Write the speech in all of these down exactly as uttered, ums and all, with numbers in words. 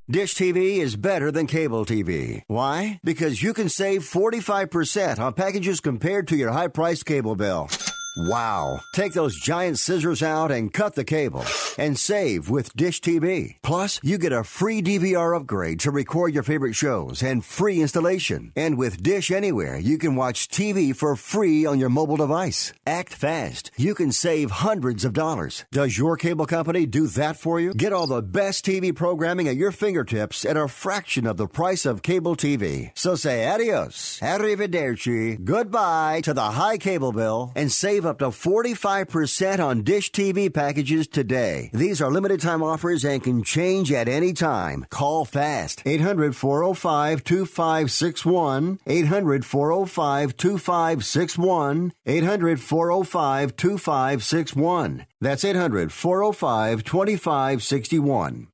Dish T V is better than cable T V. Why? Because you can save forty-five percent on packages compared to your high-priced cable bill. Wow. Take those giant scissors out and cut the cable and save with Dish T V. Plus, you get a free D V R upgrade to record your favorite shows and free installation. And with Dish Anywhere, you can watch T V for free on your mobile device. Act fast. You can save hundreds of dollars. Does your cable company do that for you? Get all the best T V programming at your fingertips at a fraction of the price of cable T V. So say adios, arrivederci, goodbye to the high cable bill and save up to forty-five percent on Dish T V packages today. These are limited time offers and can change at any time. Call fast. eight hundred, four oh five, two five six one. eight hundred, four oh five, two five six one. eight hundred, four oh five, two five six one. That's eight hundred, four oh five, two five six one.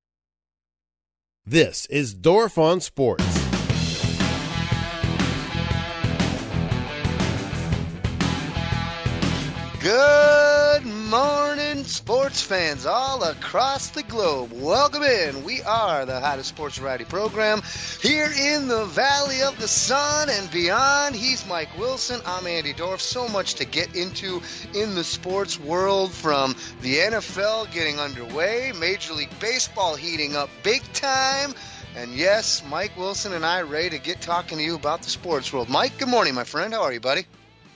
This is Dorf on Sports. Good morning, sports fans all across the globe. Welcome in. We are the hottest sports variety program here in the Valley of the Sun and beyond. He's Mike Wilson. I'm Andy Dorf. So much to get into in the sports world, from the N F L getting underway, Major League Baseball heating up big time, and yes, Mike Wilson and I ready to get talking to you about the sports world. Mike, good morning, my friend. How are you, buddy?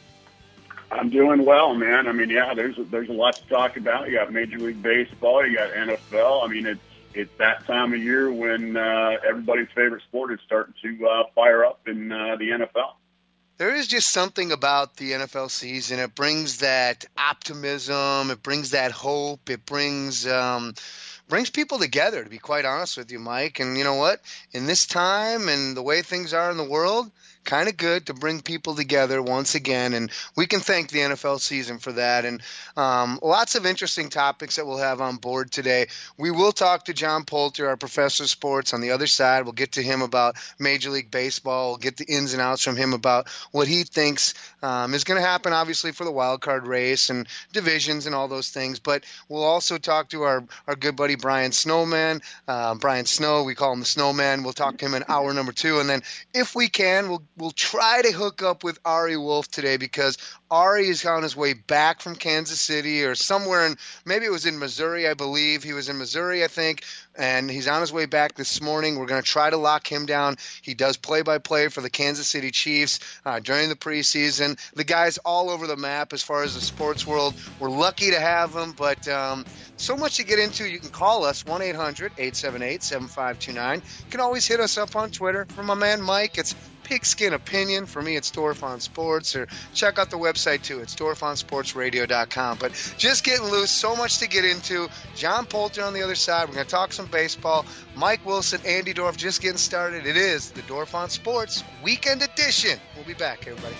I'm doing well, man. I mean, yeah, there's there's a lot to talk about. You got Major League Baseball, you got N F L. I mean, it's it's that time of year when uh, everybody's favorite sport is starting to uh, fire up in uh, the N F L. There is just something about the N F L season. It brings that optimism. It brings that hope. It brings um, brings people together, to be quite honest with you, Mike. And you know what? In this time and the way things are in the world, kind of good to bring people together once again, and we can thank the N F L season for that. And um, lots of interesting topics that we'll have on board today. We will talk to John Poulter, our professor of sports, on the other side. We'll get to him about Major League Baseball. We'll get the ins and outs from him about what he thinks um, is going to happen, obviously, for the wild card race and divisions and all those things. But we'll also talk to our, our good buddy Brian Snowman. Uh, Brian Snow, we call him the Snowman. We'll talk to him in hour number two. And then if we can, we'll We'll try to hook up with Ari Wolf today, because Ari is on his way back from Kansas City or somewhere in, maybe it was in Missouri, I believe. He was in Missouri, I think, and he's on his way back this morning. We're going to try to lock him down. He does play-by-play for the Kansas City Chiefs uh, during the preseason. The guy's all over the map as far as the sports world. We're lucky to have him, but um, so much to get into. You can call us, one eight hundred, eight seven eight, seven five two nine. You can always hit us up on Twitter. For my man Mike, it's Pigskin Opinion. For me, it's Dorf on Sports. Or check out the website, too. It's dorf on sports radio dot com. But just getting loose. So much to get into. John Poulter on the other side. We're going to talk some baseball. Mike Wilson, Andy Dorf, just getting started. It is the Dorf on Sports Weekend Edition. We'll be back, everybody.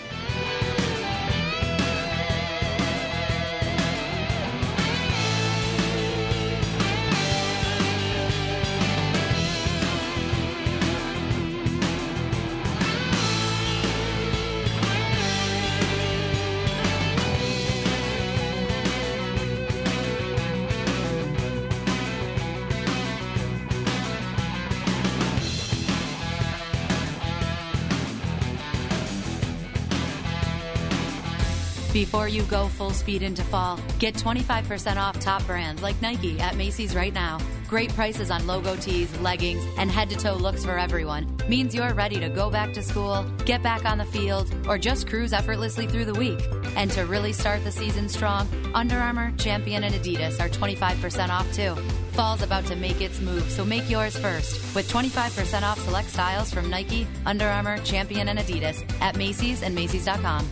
Before you go full speed into fall, get twenty-five percent off top brands like Nike at Macy's right now. Great prices on logo tees, leggings, and head-to-toe looks for everyone. Means you're ready to go back to school, get back on the field, or just cruise effortlessly through the week. And to really start the season strong, Under Armour, Champion, and Adidas are twenty-five percent off too. Fall's about to make its move, so make yours first. With twenty-five percent off select styles from Nike, Under Armour, Champion, and Adidas at Macy's and Macy's dot com.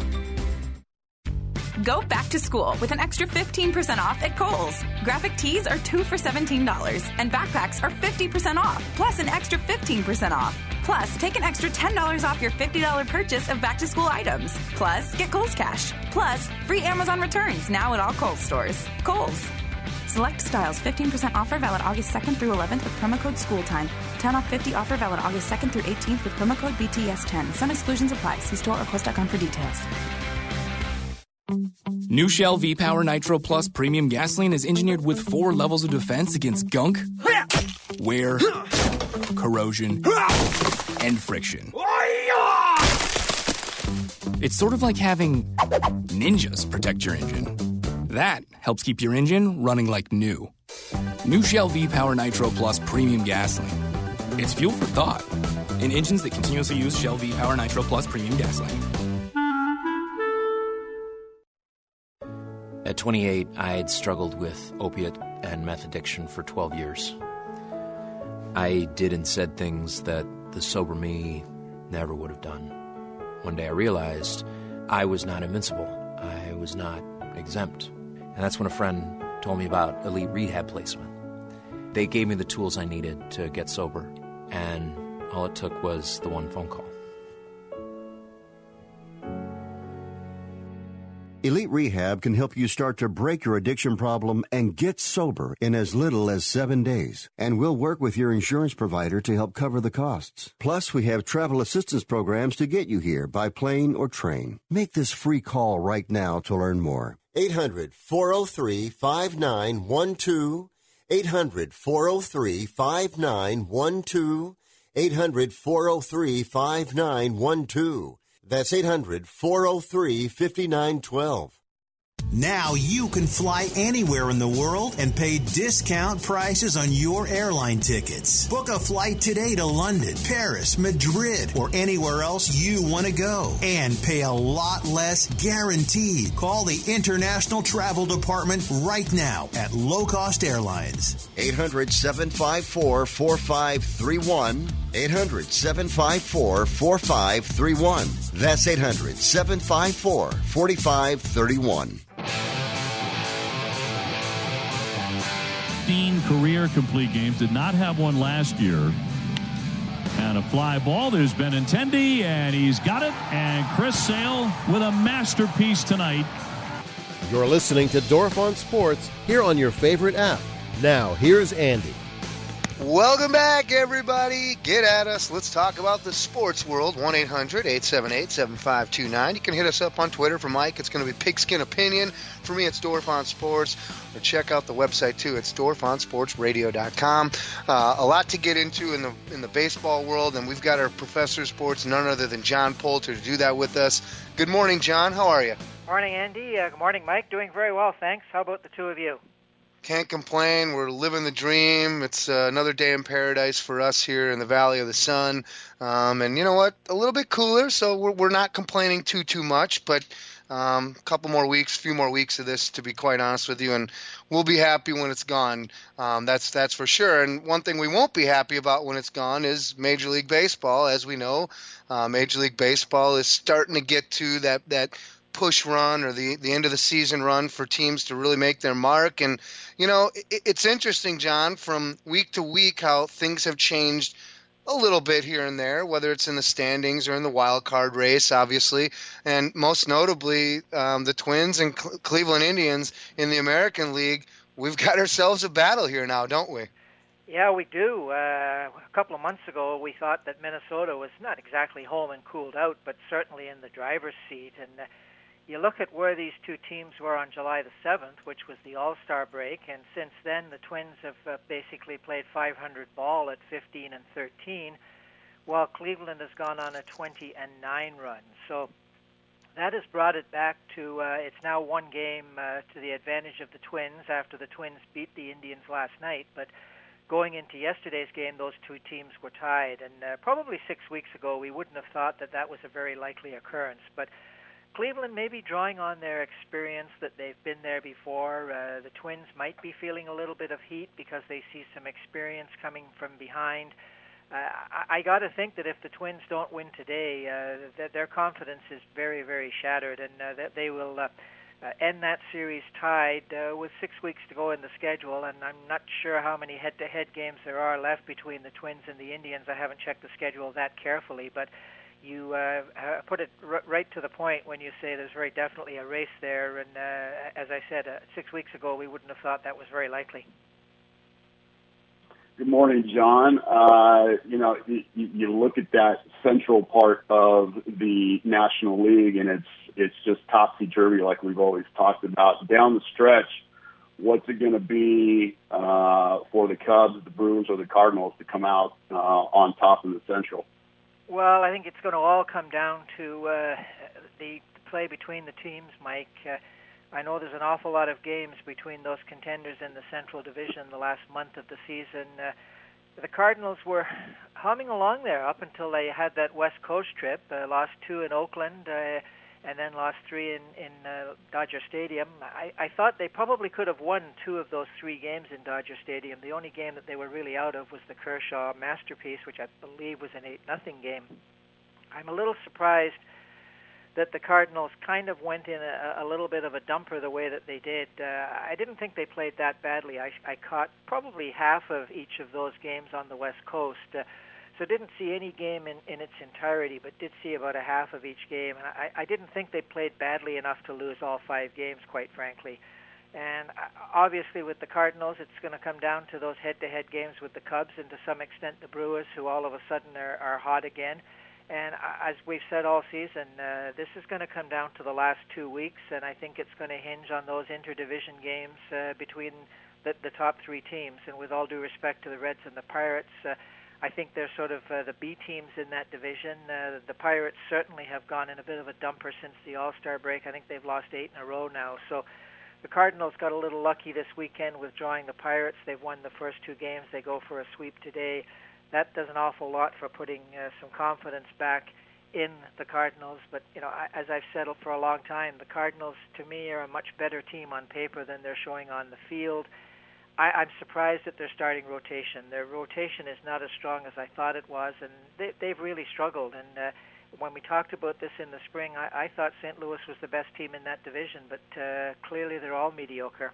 Go back to school with an extra fifteen percent off at Kohl's. Graphic tees are two for seventeen dollars, and backpacks are fifty percent off, plus an extra fifteen percent off. Plus, take an extra ten dollars off your fifty dollars purchase of back-to-school items. Plus, get Kohl's Cash. Plus, free Amazon returns now at all Kohl's stores. Kohl's. Select styles, fifteen percent offer valid August second through eleventh with promo code SCHOOLTIME. ten off fifty offer valid August second through eighteenth with promo code B T S ten. Some exclusions apply. See store or kohls dot com for details. New Shell V-Power Nitro Plus Premium Gasoline is engineered with four levels of defense against gunk, wear, corrosion, and friction. It's sort of like having ninjas protect your engine. That helps keep your engine running like new. New Shell V-Power Nitro Plus Premium Gasoline. It's fuel for thought in engines that continuously use Shell V-Power Nitro Plus Premium Gasoline. At twenty-eight, I had struggled with opiate and meth addiction for twelve years. I did and said things that the sober me never would have done. One day I realized I was not invincible. I was not exempt. And that's when a friend told me about Elite Rehab Placement. They gave me the tools I needed to get sober, and all it took was the one phone call. Elite Rehab can help you start to break your addiction problem and get sober in as little as seven days. And we'll work with your insurance provider to help cover the costs. Plus, we have travel assistance programs to get you here by plane or train. Make this free call right now to learn more. eight hundred, four oh three, five nine one two. eight hundred, four oh three, five nine one two. eight hundred, four oh three, five nine one two. That's eight hundred, four oh three, five nine one two. Now you can fly anywhere in the world and pay discount prices on your airline tickets. Book a flight today to London, Paris, Madrid, or anywhere else you want to go. And pay a lot less guaranteed. Call the International Travel Department right now at Low Cost Airlines. eight hundred, seven five four, four five three one. eight hundred, seven five four, four five three one. That's eight hundred, seven five four, four five three one. Career complete games, did not have one last year. And a fly ball, there's Benintendi, and he's got it. And Chris Sale with a masterpiece tonight. You're listening to Dorf on Sports here on your favorite app. Now, here's Andy. Welcome back, everybody. Get at us. Let's talk about the sports world. one eight hundred, eight seven eight, seven five two nine. You can hit us up on Twitter. For Mike, it's going to be Pigskin Opinion. For me, it's Dorf on Sports. Or check out the website, too. It's dorf on sports radio dot com. Uh, a lot to get into in the in the baseball world, and we've got our professor of sports, none other than John Poulter, to do that with us. Good morning, John. How are you? Morning, Andy. Uh, good morning, Mike. Doing very well, thanks. How about the two of you? Can't complain. We're living the dream. It's uh, another day in paradise for us here in the Valley of the Sun. Um, and you know what? A little bit cooler, so we're, we're not complaining too, too much. But um, a couple more weeks, a few more weeks of this, to be quite honest with you. And we'll be happy when it's gone. Um, that's that's for sure. And one thing we won't be happy about when it's gone is Major League Baseball. As we know, uh, Major League Baseball is starting to get to that that – push run or the, the end of the season run for teams to really make their mark. And, you know, it, it's interesting, John, from week to week how things have changed a little bit here and there, whether it's in the standings or in the wild card race, obviously. And most notably, um, the Twins and Cl- Cleveland Indians in the American League. We've got ourselves a battle here now, don't we? Yeah, we do. Uh, a couple of months ago, we thought that Minnesota was not exactly home and cooled out, but certainly in the driver's seat. And uh, you look at where these two teams were on July the seventh, which was the All-Star break, and since then the Twins have uh, basically played five hundred ball at fifteen and thirteen, while Cleveland has gone on a twenty and nine run. So that has brought it back to uh, it's now one game uh, to the advantage of the Twins after the Twins beat the Indians last night. But going into yesterday's game, those two teams were tied, and uh, probably six weeks ago we wouldn't have thought that that was a very likely occurrence. But Cleveland may be drawing on their experience that they've been there before. Uh, the Twins might be feeling a little bit of heat because they see some experience coming from behind. Uh, I, I got to think that if the Twins don't win today, uh, that their confidence is very, very shattered, and uh, that they will uh, uh, end that series tied uh, with six weeks to go in the schedule. And I'm not sure how many head-to-head games there are left between the Twins and the Indians. I haven't checked the schedule that carefully, but you uh, put it r- right to the point when you say there's very definitely a race there. And uh, as I said, uh, six weeks ago, we wouldn't have thought that was very likely. Good morning, John. Uh, you know, you, you look at that central part of the National League, and it's it's just topsy-turvy like we've always talked about. Down the stretch, what's it going to be uh, for the the Cubs, the Brewers, or the Cardinals to come out uh, on top in the Central? Well, I think it's going to all come down to uh, the play between the teams, Mike. Uh, I know there's an awful lot of games between those contenders in the Central Division the last month of the season. Uh, the Cardinals were humming along there up until they had that West Coast trip, uh, lost two in Oakland, uh, and then lost three in, in uh, Dodger Stadium. I, I thought they probably could have won two of those three games in Dodger Stadium. The only game that they were really out of was the Kershaw Masterpiece, which I believe was an eight nothing game. I'm a little surprised that the Cardinals kind of went in a, a little bit of a dumper the way that they did. Uh, I didn't think they played that badly. I, I caught probably half of each of those games on the West Coast, uh, so didn't see any game in, in its entirety, but did see about a half of each game. And I, I didn't think they played badly enough to lose all five games, quite frankly. And obviously with the Cardinals, it's going to come down to those head-to-head games with the Cubs and to some extent the Brewers, who all of a sudden are, are hot again. And as we've said all season, uh, this is going to come down to the last two weeks, and I think it's going to hinge on those interdivision games uh, between the, the top three teams. And with all due respect to the Reds and the Pirates, uh, I think they're sort of uh, the B teams in that division. Uh, the Pirates certainly have gone in a bit of a dumper since the All-Star break. I think they've lost eight in a row now. So the Cardinals got a little lucky this weekend with drawing the Pirates. They've won the first two games. They go for a sweep today. That does an awful lot for putting uh, some confidence back in the Cardinals. But, you know, I, as I've said for a long time, the Cardinals, to me, are a much better team on paper than they're showing on the field. I, I'm surprised at their starting rotation. Their rotation is not as strong as I thought it was, and they, they've really struggled. And uh, when we talked about this in the spring, I, I thought Saint Louis was the best team in that division, but uh, clearly they're all mediocre.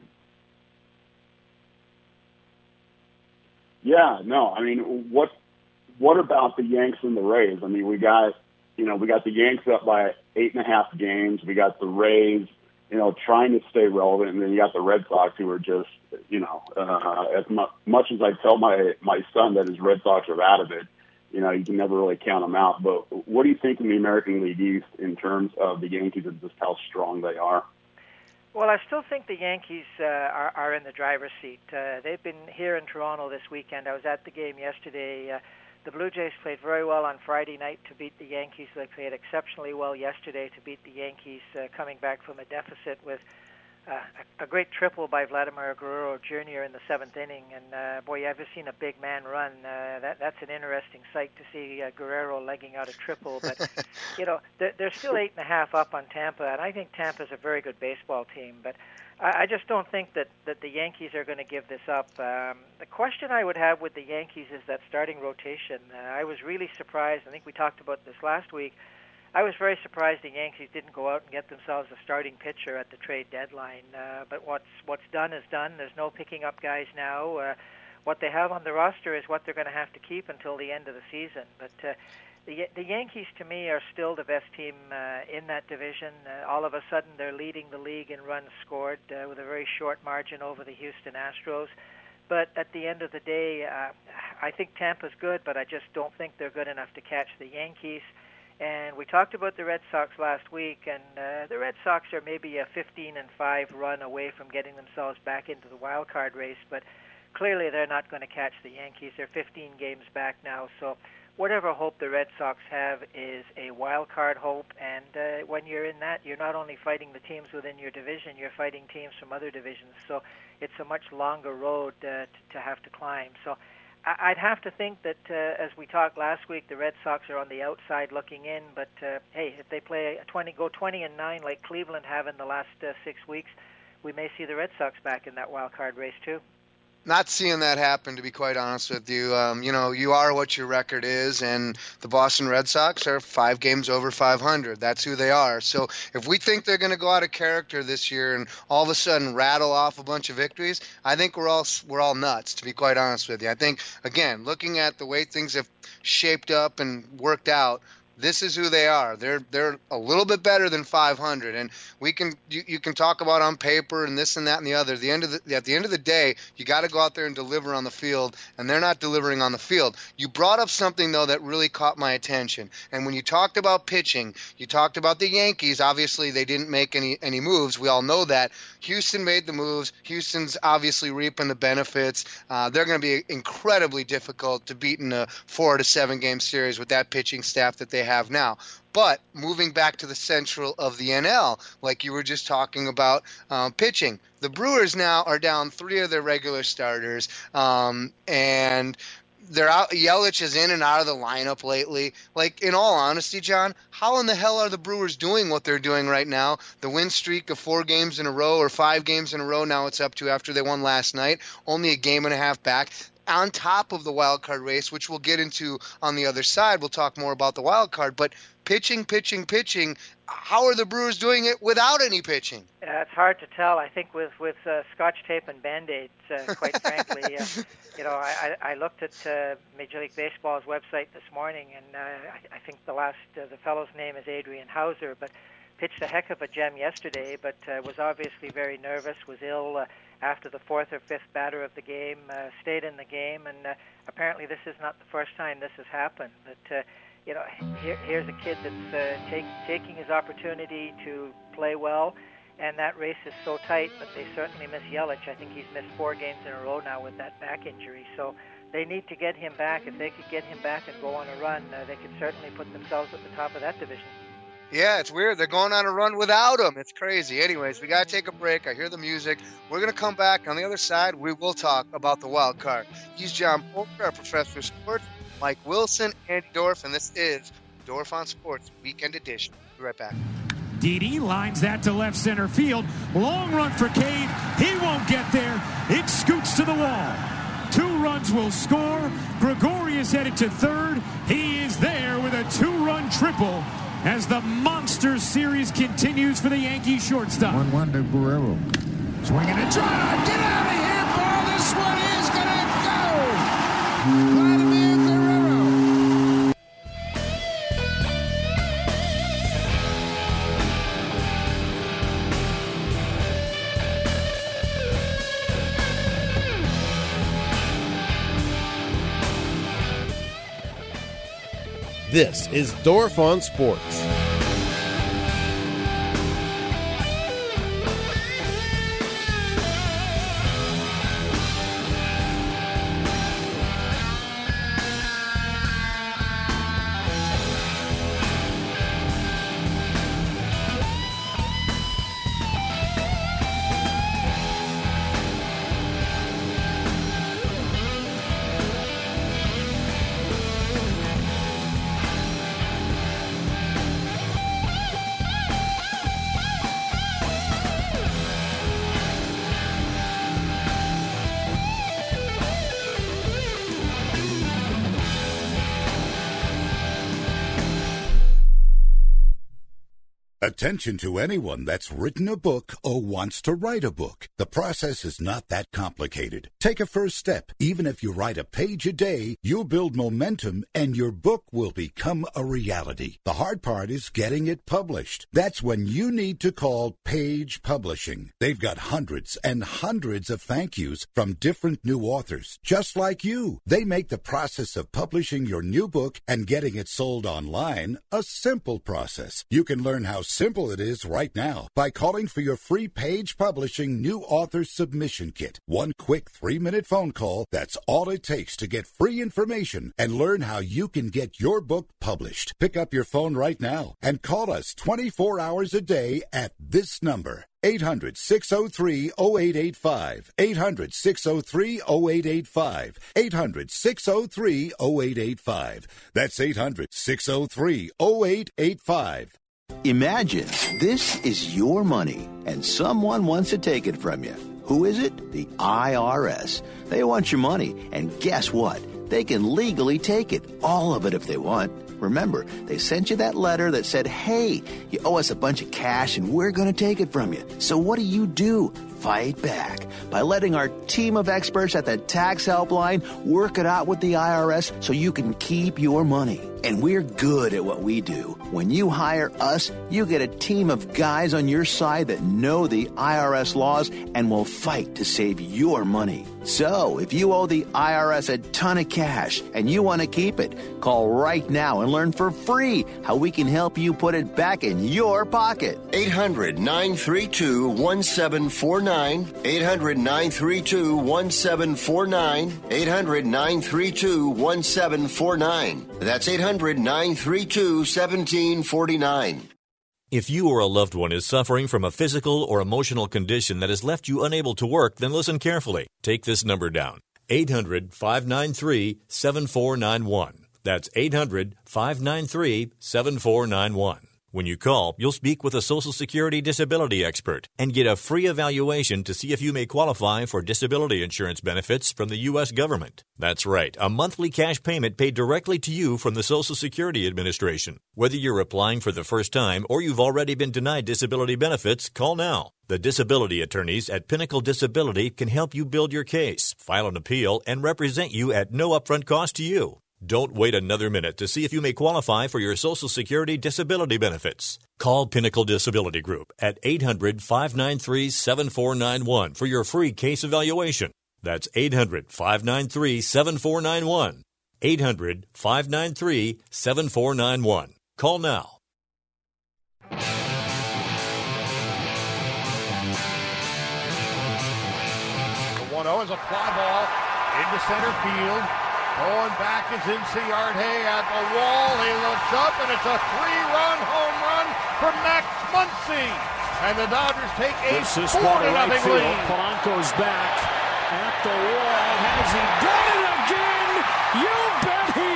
Yeah, no, I mean, what what about the Yanks and the Rays? I mean, we got, you know, we got the Yanks up by eight and a half games. We got the Rays, you know, trying to stay relevant, and then you got the Red Sox, who are just, you know, uh, as mu- much as I tell my my son that his Red Sox are out of it, you know, you can never really count them out. But what do you think in the American League East in terms of the Yankees and just how strong they are? Well, I still think the Yankees uh, are, are in the driver's seat. Uh, they've been here in Toronto this weekend. I was at the game yesterday. Uh, the Blue Jays played very well on Friday night to beat the Yankees. They played exceptionally well yesterday to beat the Yankees, uh, coming back from a deficit with uh, a, a great triple by Vladimir Guerrero Junior in the seventh inning. And, uh, boy, you ever seen a big man run? Uh, that, that's an interesting sight to see uh, Guerrero legging out a triple. But, you know, they're, they're still eight and a half up on Tampa, and I think Tampa's a very good baseball team. But I, I just don't think that, that the Yankees are going to give this up. Um, the question I would have with the Yankees is that starting rotation. Uh, I was really surprised. I think we talked about this last week. I was very surprised the Yankees didn't go out and get themselves a starting pitcher at the trade deadline. Uh, but what's what's done is done. There's no picking up guys now. Uh, what they have on the roster is what they're going to have to keep until the end of the season. But uh, the the Yankees, to me, are still the best team uh, in that division. Uh, all of a sudden, they're leading the league in runs scored uh, with a very short margin over the Houston Astros. But at the end of the day, uh, I think Tampa's good, but I just don't think they're good enough to catch the Yankees. And we talked about the Red Sox last week, and uh, the Red Sox are maybe a fifteen and five run away from getting themselves back into the wild card race, but clearly they're not going to catch the Yankees. They're fifteen games back now, so whatever hope the Red Sox have is a wild card hope, and uh, when you're in that, you're not only fighting the teams within your division, you're fighting teams from other divisions, so it's a much longer road uh, to, to have to climb. So I'd have to think that, uh, as we talked last week, the Red Sox are on the outside looking in. But uh, hey, if they play twenty, go twenty and nine like Cleveland have in the last uh, six weeks, we may see the Red Sox back in that wild card race too. Not seeing that happen, to be quite honest with you. Um, you know, you are what your record is, and the Boston Red Sox are five games over five hundred. That's who they are. So if we think they're going to go out of character this year and all of a sudden rattle off a bunch of victories, I think we're all we're all nuts, to be quite honest with you. I think, again, looking at the way things have shaped up and worked out, this is who they are. They're they're a little bit better than five hundred, and we can you, you can talk about on paper and this and that and the other. At the end of the at the end of the day, you got to go out there and deliver on the field, and they're not delivering on the field. You brought up something though that really caught my attention, and when you talked about pitching, you talked about the Yankees. Obviously, they didn't make any any moves. We all know that. Houston made the moves. Houston's obviously reaping the benefits. Uh, they're going to be incredibly difficult to beat in a four to seven game series with that pitching staff that they have now. But moving back to the central of the N L, like you were just talking about um, pitching, the Brewers now are down three of their regular starters, um, and they're out. Yelich is in and out of the lineup lately. Like, in all honesty, John, how in the hell are the Brewers doing what they're doing right now? The win streak of four games in a row or five games in a row now it's up to after they won last night, only a game and a half back, on top of the wild card race, which we'll get into on the other side. We'll talk more about the wild card, but pitching, pitching, pitching. How are the Brewers doing it without any pitching? Uh, it's hard to tell. I think with with uh, Scotch tape and Band-Aids, uh, quite frankly. Uh, you know, I, I looked at uh, Major League Baseball's website this morning, and uh, I, I think the last uh, the fellow's name is Adrian Hauser, but pitched a heck of a gem yesterday, but uh, was obviously very nervous, was ill uh, after the fourth or fifth batter of the game, uh, stayed in the game, and uh, apparently this is not the first time this has happened. But, uh, you know, here, here's a kid that's uh, take, taking his opportunity to play well, and that race is so tight, but they certainly miss Yelich. I think he's missed four games in a row now with that back injury, so they need to get him back. If they could get him back and go on a run, uh, they could certainly put themselves at the top of that division. Yeah, it's weird. They're going on a run without him. It's crazy. Anyways, we got to take a break. I hear the music. We're going to come back. On the other side, we will talk about the wild card. He's John Polker, our professor of sports, Mike Wilson, Andy Dorf, and this is Dorf on Sports Weekend Edition. Be right back. Didi lines that to left center field. Long run for Cade. He won't get there. It scoots to the wall. Two runs will score. Gregorius headed to third. He is there with a two-run triple as the Monster Series continues for the Yankees shortstop. one one to Guerrero. Swinging a drive. Get out of here, ball. This one is going to go. Vladimir Guerrero. This is Dorf on Sports. Attention to anyone that's written a book or wants to write a book. The process is not that complicated. Take a first step. Even if you write a page a day, you'll build momentum and your book will become a reality. The hard part is getting it published. That's when you need to call Page Publishing. They've got hundreds and hundreds of thank yous from different new authors, just like you. They make the process of publishing your new book and getting it sold online a simple process. You can learn how simple it is right now by calling for your free Page Publishing New Author Submission Kit. One quick three-minute phone call, that's all it takes to get free information and learn how you can get your book published. Pick up your phone right now and call us twenty-four hours a day at this number. eight hundred, six oh three, oh eight eight five. eight hundred, six oh three, oh eight eight five. eight hundred, six oh three, oh eight eight five. That's eight hundred, six oh three, oh eight eight five. Imagine this is your money and someone wants to take it from you. Who is it? The I R S. They want your money, and guess what? They can legally take it, all of it if they want. Remember, they sent you that letter that said, hey, you owe us a bunch of cash and we're going to take it from you. So what do you do? fight back by letting our team of experts at the Tax Helpline work it out with the I R S so you can keep your money. And we're good at what we do. When you hire us, you get a team of guys on your side that know the I R S laws and will fight to save your money. So, if you owe the I R S a ton of cash and you want to keep it, call right now and learn for free how we can help you put it back in your pocket. eight hundred nine three two one seven four nine. eight hundred nine three two one seven four nine. eight hundred nine three two one seven four nine. That's eight hundred nine three two one seven four nine. If you or a loved one is suffering from a physical or emotional condition that has left you unable to work, then listen carefully. Take this number down. eight hundred five nine three seven four nine one. That's eight hundred five nine three seven four nine one. When you call, you'll speak with a Social Security disability expert and get a free evaluation to see if you may qualify for disability insurance benefits from the U S government. That's right, a monthly cash payment paid directly to you from the Social Security Administration. Whether you're applying for the first time or you've already been denied disability benefits, call now. The disability attorneys at Pinnacle Disability can help you build your case, file an appeal, and represent you at no upfront cost to you. Don't wait another minute to see if you may qualify for your Social Security disability benefits. Call Pinnacle Disability Group at eight hundred five nine three seven four nine one for your free case evaluation. That's eight hundred five nine three seven four nine one. eight hundred five nine three seven four nine one. Call now. The one oh is a fly ball into center field. Going back is Inciarte at the wall. He looks up, and it's a three-run home run for Max Muncy. And the Dodgers take a four to nothing lead. Polanco's back at the wall. Has he done it again? You bet he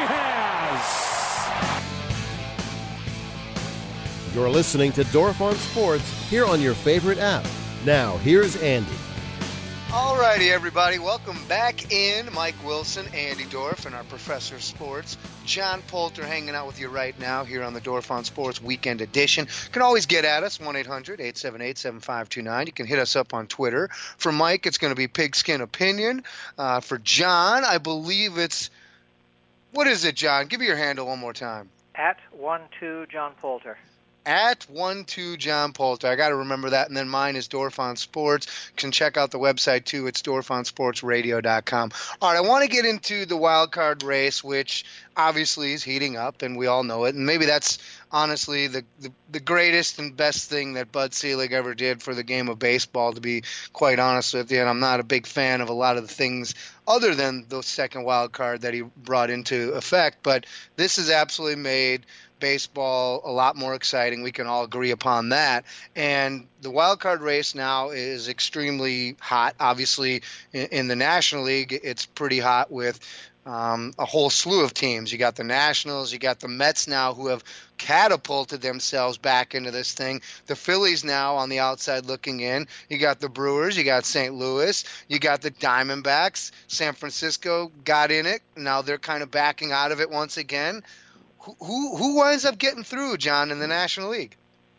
has. You're listening to Dorf on Sports here on your favorite app. Now, here's Andy. All righty, everybody. Welcome back in. Mike Wilson, Andy Dorf, and our professor of sports, John Poulter, hanging out with you right now here on the Dorf on Sports Weekend Edition. You can always get at us, one eight hundred eight seven eight seven five two nine. You can hit us up on Twitter. For Mike, it's going to be Pigskin Opinion. Uh, for John, I believe it's, what is it, John? Give me your handle one more time. At one two John Poulter. At one two John Poulter. I got to remember that. And then mine is Dorf on Sports. You can check out the website, too. It's dorf on sports radio dot com. All right, I want to get into the wild card race, which obviously is heating up, and we all know it. And maybe that's honestly the, the, the greatest and best thing that Bud Selig ever did for the game of baseball, to be quite honest with you. And I'm not a big fan of a lot of the things other than the second wild card that he brought into effect. But this has absolutely made baseball a lot more exciting. We can all agree upon that. And the wild card race now is extremely hot. Obviously, in, in the National League, it's pretty hot with um, a whole slew of teams. You got the Nationals, you got the Mets now, who have catapulted themselves back into this thing. The Phillies now on the outside looking in. You got the Brewers, you got Saint Louis, you got the Diamondbacks. San Francisco got in it. Now they're kind of backing out of it once again. Who, who who winds up getting through, John, in the National League?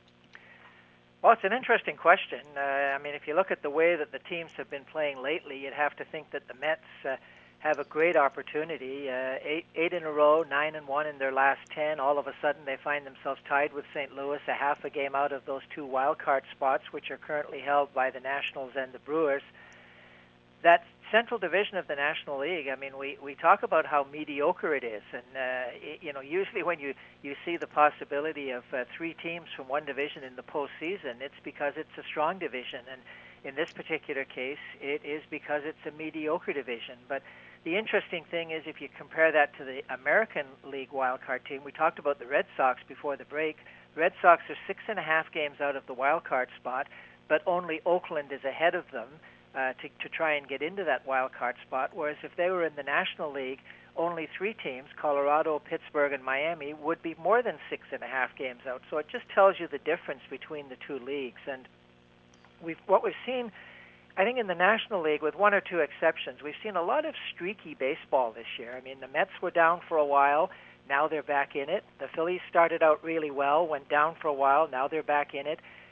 Well, it's an interesting question. Uh, I mean, if you look at the way that the teams have been playing lately, you'd have to think that the Mets uh, have a great opportunity. Uh, eight, eight in a row, nine and one in their last ten. All of a sudden, they find themselves tied with Saint Louis, a half a game out of those two wild card spots, which are currently held by the Nationals and the Brewers. That Central Division of the National League, I mean, we, we talk about how mediocre it is. And, uh, it, you know, usually when you, you see the possibility of uh, three teams from one division in the postseason, it's because it's a strong division. And in this particular case, it is because it's a mediocre division. But the interesting thing is if you compare that to the American League wildcard team, we talked about the Red Sox before the break. The Red Sox are six and a half games out of the wildcard spot, but only Oakland is ahead of them. Uh, to, to try and get into that wild card spot, whereas if they were in the National League, only three teams, Colorado, Pittsburgh, and Miami, would be more than six and a half games out. So it just tells you the difference between the two leagues. And we've what we've seen, I think in the National League, with one or two exceptions, we've seen a lot of streaky baseball this year. I mean, the Mets were down for a while. Now they're back in it. The Phillies started out really well, went down for a while. Now they're back in it.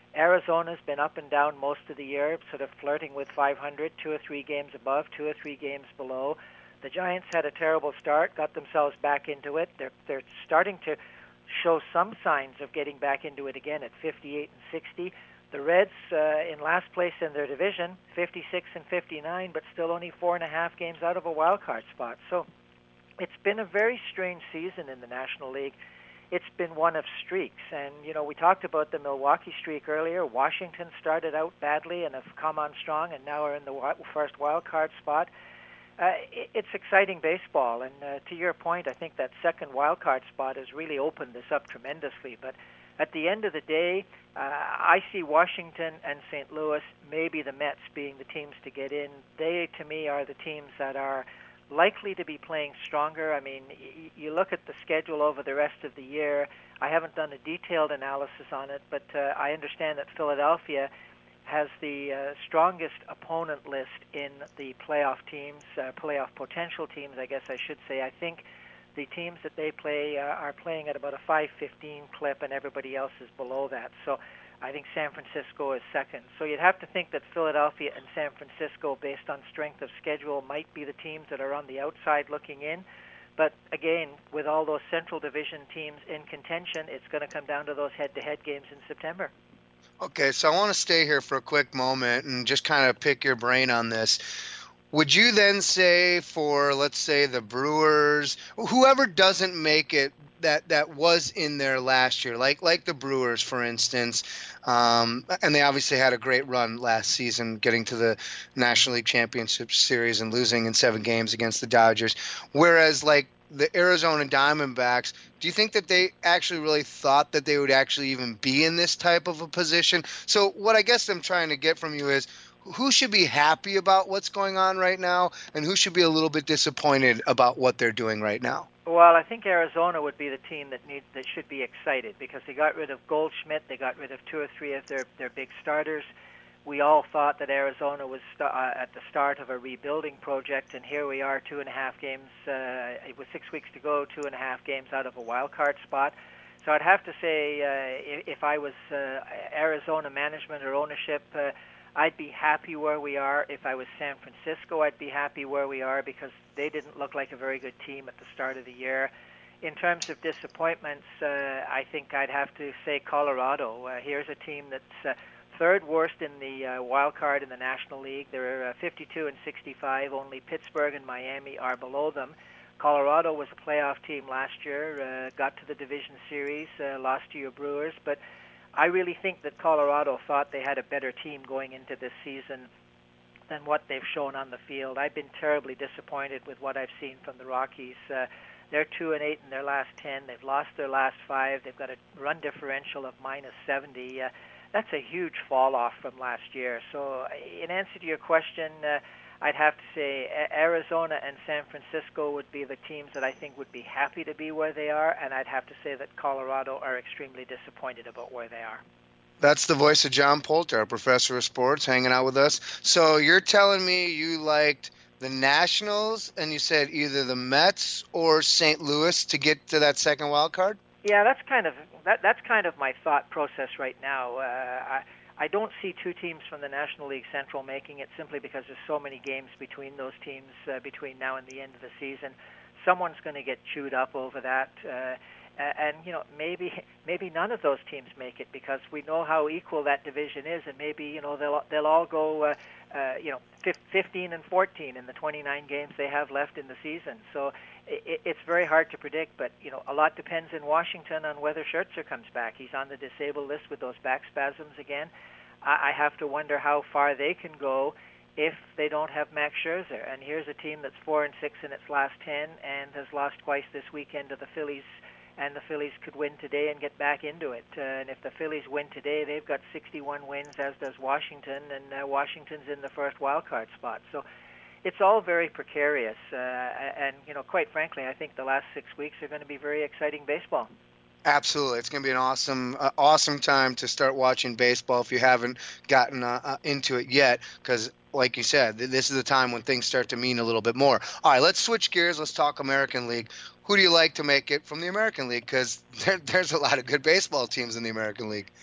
Arizona's been up and down most of the year, sort of flirting with five hundred, two or three games above, two or three games below. The Giants had a terrible start, got themselves back into it. They're they're starting to show some signs of getting back into it again at fifty-eight and sixty. The Reds uh, in last place in their division, fifty-six and fifty-nine, but still only four and a half games out of a wild card spot. So it's been a very strange season in the National League. It's been one of streaks. And, you know, we talked about the Milwaukee streak earlier. Washington started out badly and have come on strong and now are in the first wild card spot. Uh, it's exciting baseball. And uh, to your point, I think that second wild card spot has really opened this up tremendously. But at the end of the day, uh, I see Washington and Saint Louis, maybe the Mets being the teams to get in. They, to me, are the teams that are likely to be playing stronger. I mean, y- you look at the schedule over the rest of the year. I haven't done a detailed analysis on it, but uh, I understand that Philadelphia has the uh, strongest opponent list in the playoff teams, uh, playoff potential teams, I guess I should say. I think the teams that they play uh, are playing at about a five fifteen clip, and everybody else is below that. So I think San Francisco is second. So you'd have to think that Philadelphia and San Francisco, based on strength of schedule, might be the teams that are on the outside looking in. But again, with all those Central Division teams in contention, it's going to come down to those head-to-head games in September. Okay, so I want to stay here for a quick moment and just kind of pick your brain on this. Would you then say for, let's say, the Brewers, whoever doesn't make it that that was in there last year, like like the Brewers, for instance, um, and they obviously had a great run last season, getting to the National League Championship Series and losing in seven games against the Dodgers, whereas like the Arizona Diamondbacks, do you think that they actually really thought that they would actually even be in this type of a position? So what I guess I'm trying to get from you is, who should be happy about what's going on right now, and who should be a little bit disappointed about what they're doing right now? Well, I think Arizona would be the team that needs that should be excited, because they got rid of Goldschmidt, they got rid of two or three of their, their big starters. We all thought that Arizona was st- uh, at the start of a rebuilding project, and here we are, two and a half games, uh, with six weeks to go, two and a half games out of a wild card spot. So I'd have to say, uh, if I was uh, Arizona management or ownership, uh, I'd be happy where we are. If I was San Francisco, I'd be happy where we are, because they didn't look like a very good team at the start of the year. In terms of disappointments, uh, I think I'd have to say Colorado. Uh, here's a team that's uh, third worst in the uh, wild card in the National League. They're uh, fifty-two and sixty-five. Only Pittsburgh and Miami are below them. Colorado was a playoff team last year, uh, got to the division series, uh, lost to your Brewers, but I really think that Colorado thought they had a better team going into this season than what they've shown on the field. I've been terribly disappointed with what I've seen from the Rockies. Uh, they're two and eight in their last ten. They've lost their last five. They've got a run differential of minus seventy. Uh, that's a huge fall off from last year. So, in answer to your question, uh, I'd have to say Arizona and San Francisco would be the teams that I think would be happy to be where they are, and I'd have to say that Colorado are extremely disappointed about where they are. That's the voice of John Poulter, our professor of sports, hanging out with us. So you're telling me you liked the Nationals, and you said either the Mets or Saint Louis to get to that second wild card? Yeah, that's kind of that, that's kind of my thought process right now. Uh, I, I don't see two teams from the National League Central making it, simply because there's so many games between those teams uh, between now and the end of the season. Someone's going to get chewed up over that. Uh, and, you know, maybe maybe none of those teams make it, because we know how equal that division is, and maybe, you know, they'll they'll all go, uh, uh, you know, fifteen and fourteen in the twenty-nine games they have left in the season. So it, it's very hard to predict, but, you know, a lot depends in Washington on whether Scherzer comes back. He's on the disabled list with those back spasms again. I, I have to wonder how far they can go if they don't have Max Scherzer. And here's a team that's four and six in its last ten and has lost twice this weekend to the Phillies, and the Phillies could win today and get back into it. Uh, and if the Phillies win today, they've got sixty-one wins, as does Washington, and uh, Washington's in the first wild card spot. So it's all very precarious. Uh, and, you know, quite frankly, I think the last six weeks are going to be very exciting baseball. Absolutely. It's going to be an awesome, uh, awesome time to start watching baseball if you haven't gotten uh, uh, into it yet, because like you said, th- this is the time when things start to mean a little bit more. All right, let's switch gears. Let's talk American League. Who do you like to make it from the American League? Because there, there's a lot of good baseball teams in the American League.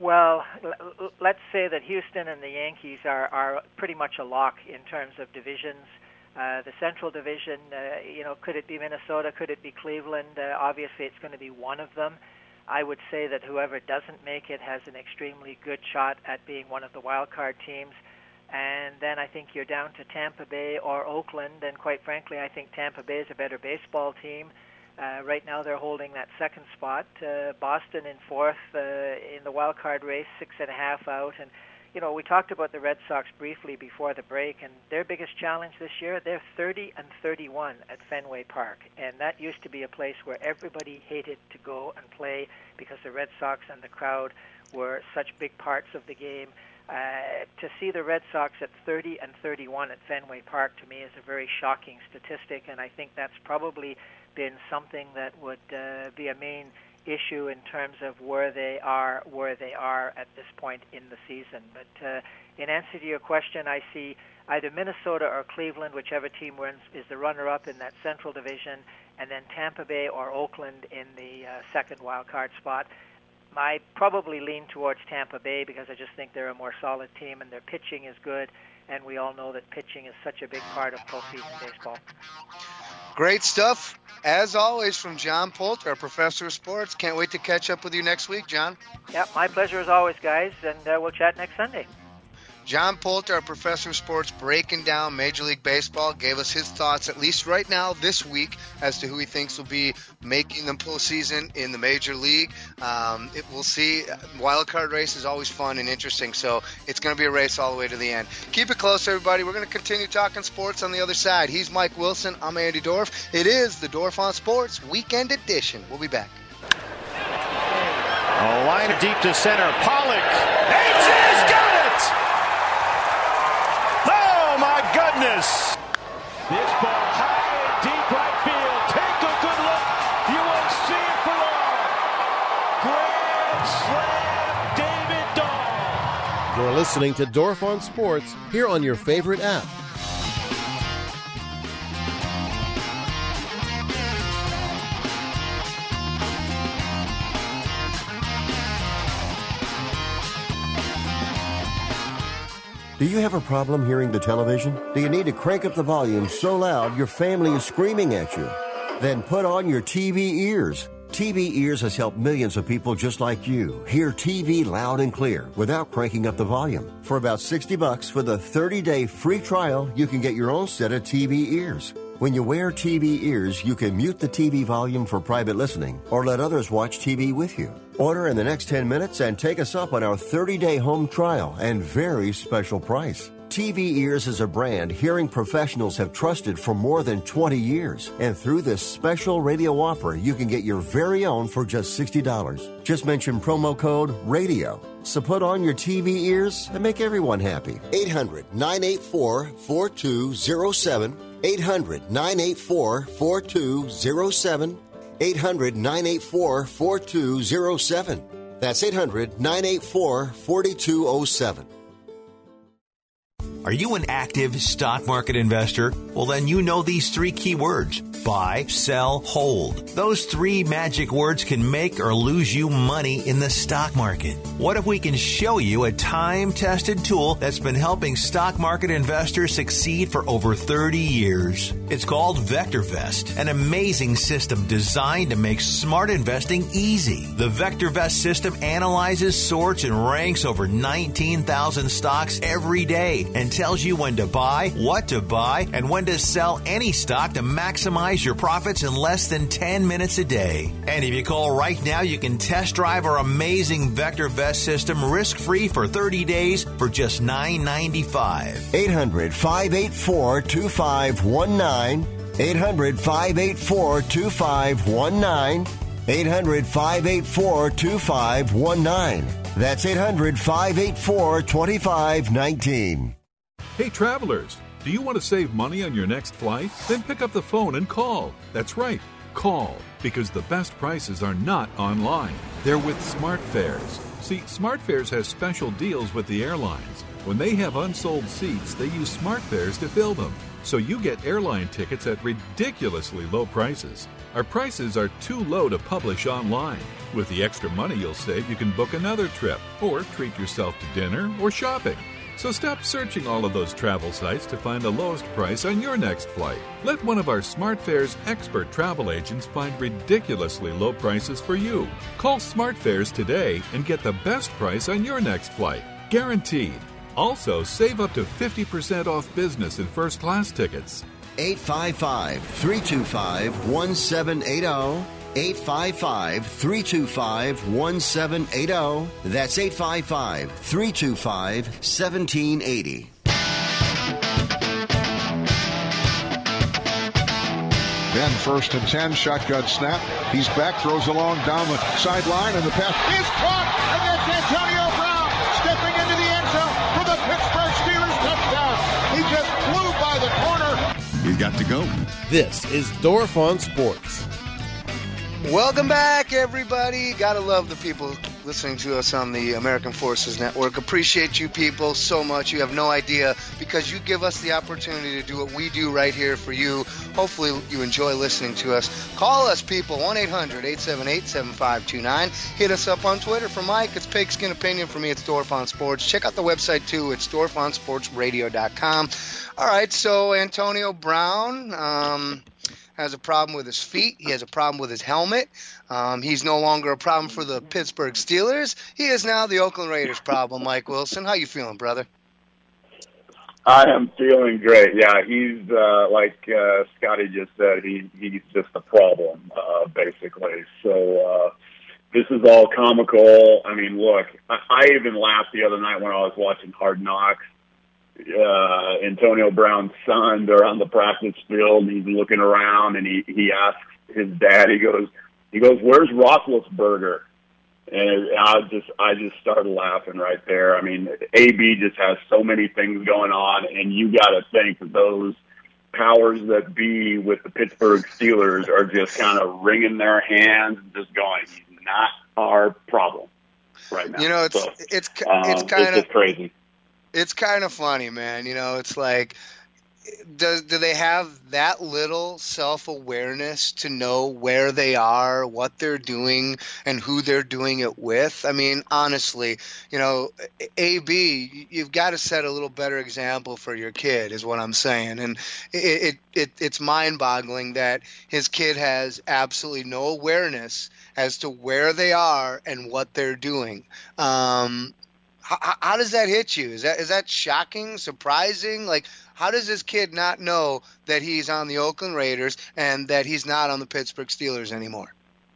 Well, l- let's say that Houston and the Yankees are, are pretty much a lock in terms of divisions. Uh, the Central Division, uh, you know, could it be Minnesota? Could it be Cleveland? Uh, obviously, it's going to be one of them. I would say that whoever doesn't make it has an extremely good shot at being one of the wild card teams. And then I think you're down to Tampa Bay or Oakland. And quite frankly, I think Tampa Bay is a better baseball team. Uh, right now, they're holding that second spot. Uh, Boston in fourth uh, in the wild card race, six and a half out. And you know, we talked about the Red Sox briefly before the break, and their biggest challenge this year, they're thirty and thirty-one at Fenway Park, and that used to be a place where everybody hated to go and play because the Red Sox and the crowd were such big parts of the game. Uh, to see the Red Sox at thirty and thirty-one at Fenway Park, to me, is a very shocking statistic, and I think that's probably been something that would uh, be a main issue in terms of where they are where they are at this point in the season. But uh, in answer to your question, I see either Minnesota or Cleveland, whichever team wins, is the runner-up in that Central Division, and then Tampa Bay or Oakland in the uh, second wild card spot. I probably lean towards Tampa Bay because I just think they're a more solid team and their pitching is good, and we all know that pitching is such a big part of postseason baseball. Great stuff, as always, from John Poulter, our professor of sports. Can't wait to catch up with you next week, John. Yeah, my pleasure as always, guys, and uh, we'll chat next Sunday. John Poulter, our professor of sports, breaking down Major League Baseball, gave us his thoughts, at least right now this week, as to who he thinks will be making the postseason in the Major League. Um, it, we'll see. Wild card race is always fun and interesting, so it's going to be a race all the way to the end. Keep it close, everybody. We're going to continue talking sports on the other side. He's Mike Wilson. I'm Andy Dorf. It is the Dorf on Sports Weekend Edition. We'll be back. A line deep to center. Pollock. Ages got it! Oh, my goodness! This ball high and deep right field. Take a good look. You won't see it for long. Grand slam, David Dahl. You're listening to Dorf on Sports here on your favorite app. Do you have a problem hearing the television? Do you need to crank up the volume so loud your family is screaming at you? Then put on your T V ears. T V Ears has helped millions of people just like you hear T V loud and clear without cranking up the volume. For about sixty bucks with a thirty-day free trial, you can get your own set of T V ears. When you wear T V ears, you can mute the T V volume for private listening or let others watch T V with you. Order in the next ten minutes and take us up on our thirty-day home trial and very special price. T V Ears is a brand hearing professionals have trusted for more than twenty years. And through this special radio offer, you can get your very own for just sixty dollars. Just mention promo code RADIO. So put on your T V ears and make everyone happy. eight hundred, nine eight four, four two zero seven. eight hundred, nine eight four, four two zero seven. eight hundred, nine eight four, four two zero seven. That's eight hundred, nine eight four, four two zero seven. Are you an active stock market investor? Well, then you know these three key words. Buy, sell, hold. Those three magic words can make or lose you money in the stock market. What if we can show you a time-tested tool that's been helping stock market investors succeed for over thirty years? It's called VectorVest, an amazing system designed to make smart investing easy. The VectorVest system analyzes, sorts, and ranks over nineteen thousand stocks every day and tells you when to buy, what to buy, and when to sell any stock to maximize your profits in less than ten minutes a day. And if you call right now, you can test drive our amazing VectorVest system risk-free for thirty days for just nine ninety-five. eight hundred, five eight four, two five one nine. eight hundred, five eight four, two five one nine. eight hundred, five eight four, two five one nine. That's eight hundred, five eight four, two five one nine. Hey, travelers, do you want to save money on your next flight? Then pick up the phone and call. That's right, call, because the best prices are not online. They're with SmartFares. See, SmartFares has special deals with the airlines. When they have unsold seats, they use SmartFares to fill them. so you get airline tickets at ridiculously low prices. Our prices are too low to publish online. With the extra money you'll save, you can book another trip or treat yourself to dinner or shopping. So stop searching all of those travel sites to find the lowest price on your next flight. Let one of our SmartFares expert travel agents find ridiculously low prices for you. Call SmartFares today and get the best price on your next flight. Guaranteed. Also, save up to fifty percent off business and first class tickets. eight five five, three two five, one seven eight zero. eight five five, three two five, one seven eight zero. That's eight five five, three two five, one seven eight zero. Then first and ten, shotgun snap. He's back, throws along down the sideline, and the pass is caught, and that's Antonio Brown stepping into the end zone for the Pittsburgh Steelers touchdown. He just flew by the corner. He's got to go. This is Dorf on Sports. Welcome back, everybody. Gotta love the people listening to us on the American Forces Network. Appreciate you people so much. You have no idea, because you give us the opportunity to do what we do right here for you. Hopefully you enjoy listening to us. Call us, people, one eight hundred, eight seven eight, seven five two nine. Hit us up on Twitter. For Mike, it's Pigskin Opinion. For me, it's Dorf on Sports. Check out the website, too. It's dorf on sports radio dot com. All right, so Antonio Brown um, has a problem with his feet. He has a problem with his helmet. Um, he's no longer a problem for the Pittsburgh Steelers. He is now the Oakland Raiders problem. Mike Wilson, how you feeling, brother? I am feeling great. Yeah, he's uh, like uh, Scotty just said. He he's just a problem, uh, basically. So uh, this is all comical. I mean, look, I, I even laughed the other night when I was watching Hard Knocks. Uh, Antonio Brown's son, they're on the practice field, and he's looking around, and he, he asks his dad, he goes, he goes, "Where's Roethlisberger?" And I just, I just started laughing right there. I mean, A B just has so many things going on, and you got to think that those powers that be with the Pittsburgh Steelers are just kind of wringing their hands and just going, "He's not our problem right now." You know, it's so, it's um, it's kind it's of just crazy. It's kind of funny, man. You know, it's like, does do they have that little self-awareness to know where they are, what they're doing, and who they're doing it with? I mean, honestly, you know, A B, you've got to set a little better example for your kid, is what I'm saying. And it, it, it it's mind-boggling that his kid has absolutely no awareness as to where they are and what they're doing. Um, How, how does that hit you? Is that is that shocking, surprising? Like, how does this kid not know that he's on the Oakland Raiders and that he's not on the Pittsburgh Steelers anymore?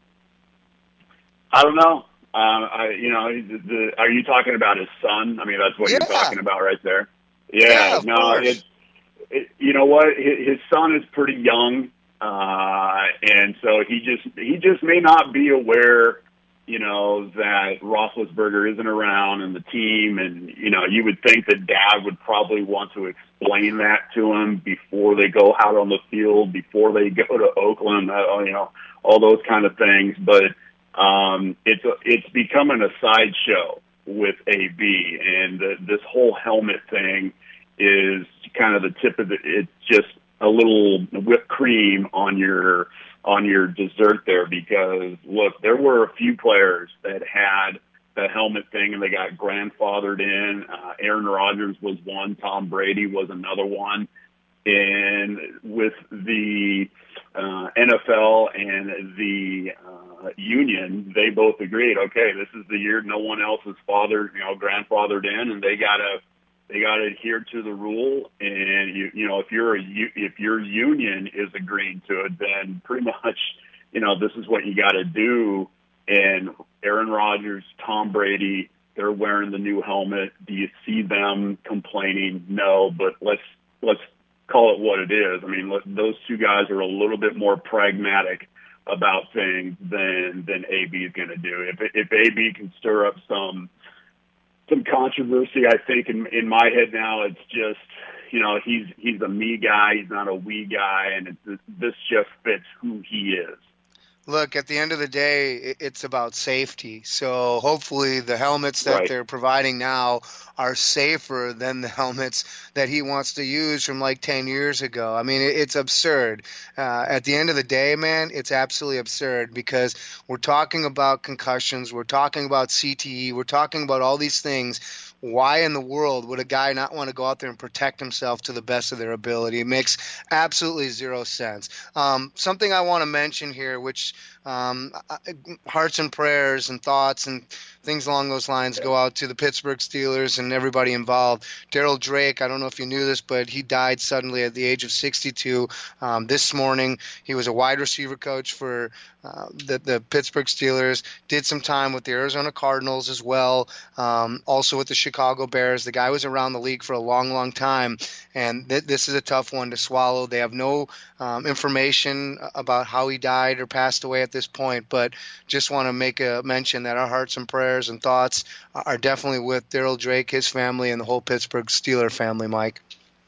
I don't know. Uh, I, you know, the, the, are you talking about his son? I mean, that's what yeah. you're talking about right there. Yeah, yeah of no, it, it, you know what? His, his son is pretty young, uh, and so he just he just may not be aware, you know, that Roethlisberger isn't around and the team, and, you know, you would think that dad would probably want to explain that to him before they go out on the field, before they go to Oakland, uh, you know, all those kind of things. But um, it's a, it's becoming a sideshow with A B, and the, this whole helmet thing is kind of the tip of the, it's just a little whipped cream on your on your dessert there, because look, there were a few players that had the helmet thing and they got grandfathered in. Uh, Aaron Rodgers was one. Tom Brady was another one. And with the uh, N F L and the uh, union, they both agreed, okay, this is the year no one else is fathered, you know, grandfathered in, and they got to They got to adhere to the rule, and you you know if you're a if your union is agreeing to it, then pretty much, you know, this is what you got to do. And Aaron Rodgers, Tom Brady, they're wearing the new helmet. Do you see them complaining? No, but let's let's call it what it is. I mean, let, those two guys are a little bit more pragmatic about things than than A B is going to do. If if A B can stir up some. Some controversy, I think, in in my head now. It's just, you know, he's he's a me guy. He's not a we guy, and it's, this just fits who he is. Look, at the end of the day, it's about safety. So hopefully the helmets that Right. they're providing now are safer than the helmets that he wants to use from like ten years ago. I mean, it's absurd. Uh, at the end of the day, man, it's absolutely absurd because we're talking about concussions. We're talking about C T E. We're talking about all these things. Why in the world would a guy not want to go out there and protect himself to the best of their ability? It makes absolutely zero sense. Um, something I want to mention here, which um, hearts and prayers and thoughts and things along those lines go out to the Pittsburgh Steelers and everybody involved. Daryl Drake, I don't know if you knew this, but he died suddenly at the age of sixty-two um, this morning. He was a wide receiver coach for uh, the, the Pittsburgh Steelers, did some time with the Arizona Cardinals as well, um, also with the Chicago Bears. The guy was around the league for a long, long time, and th- this is a tough one to swallow. They have no um, information about how he died or passed away at this point, but just want to make a mention that our hearts and prayers and thoughts are definitely with Daryl Drake, his family, and the whole Pittsburgh Steeler family, Mike.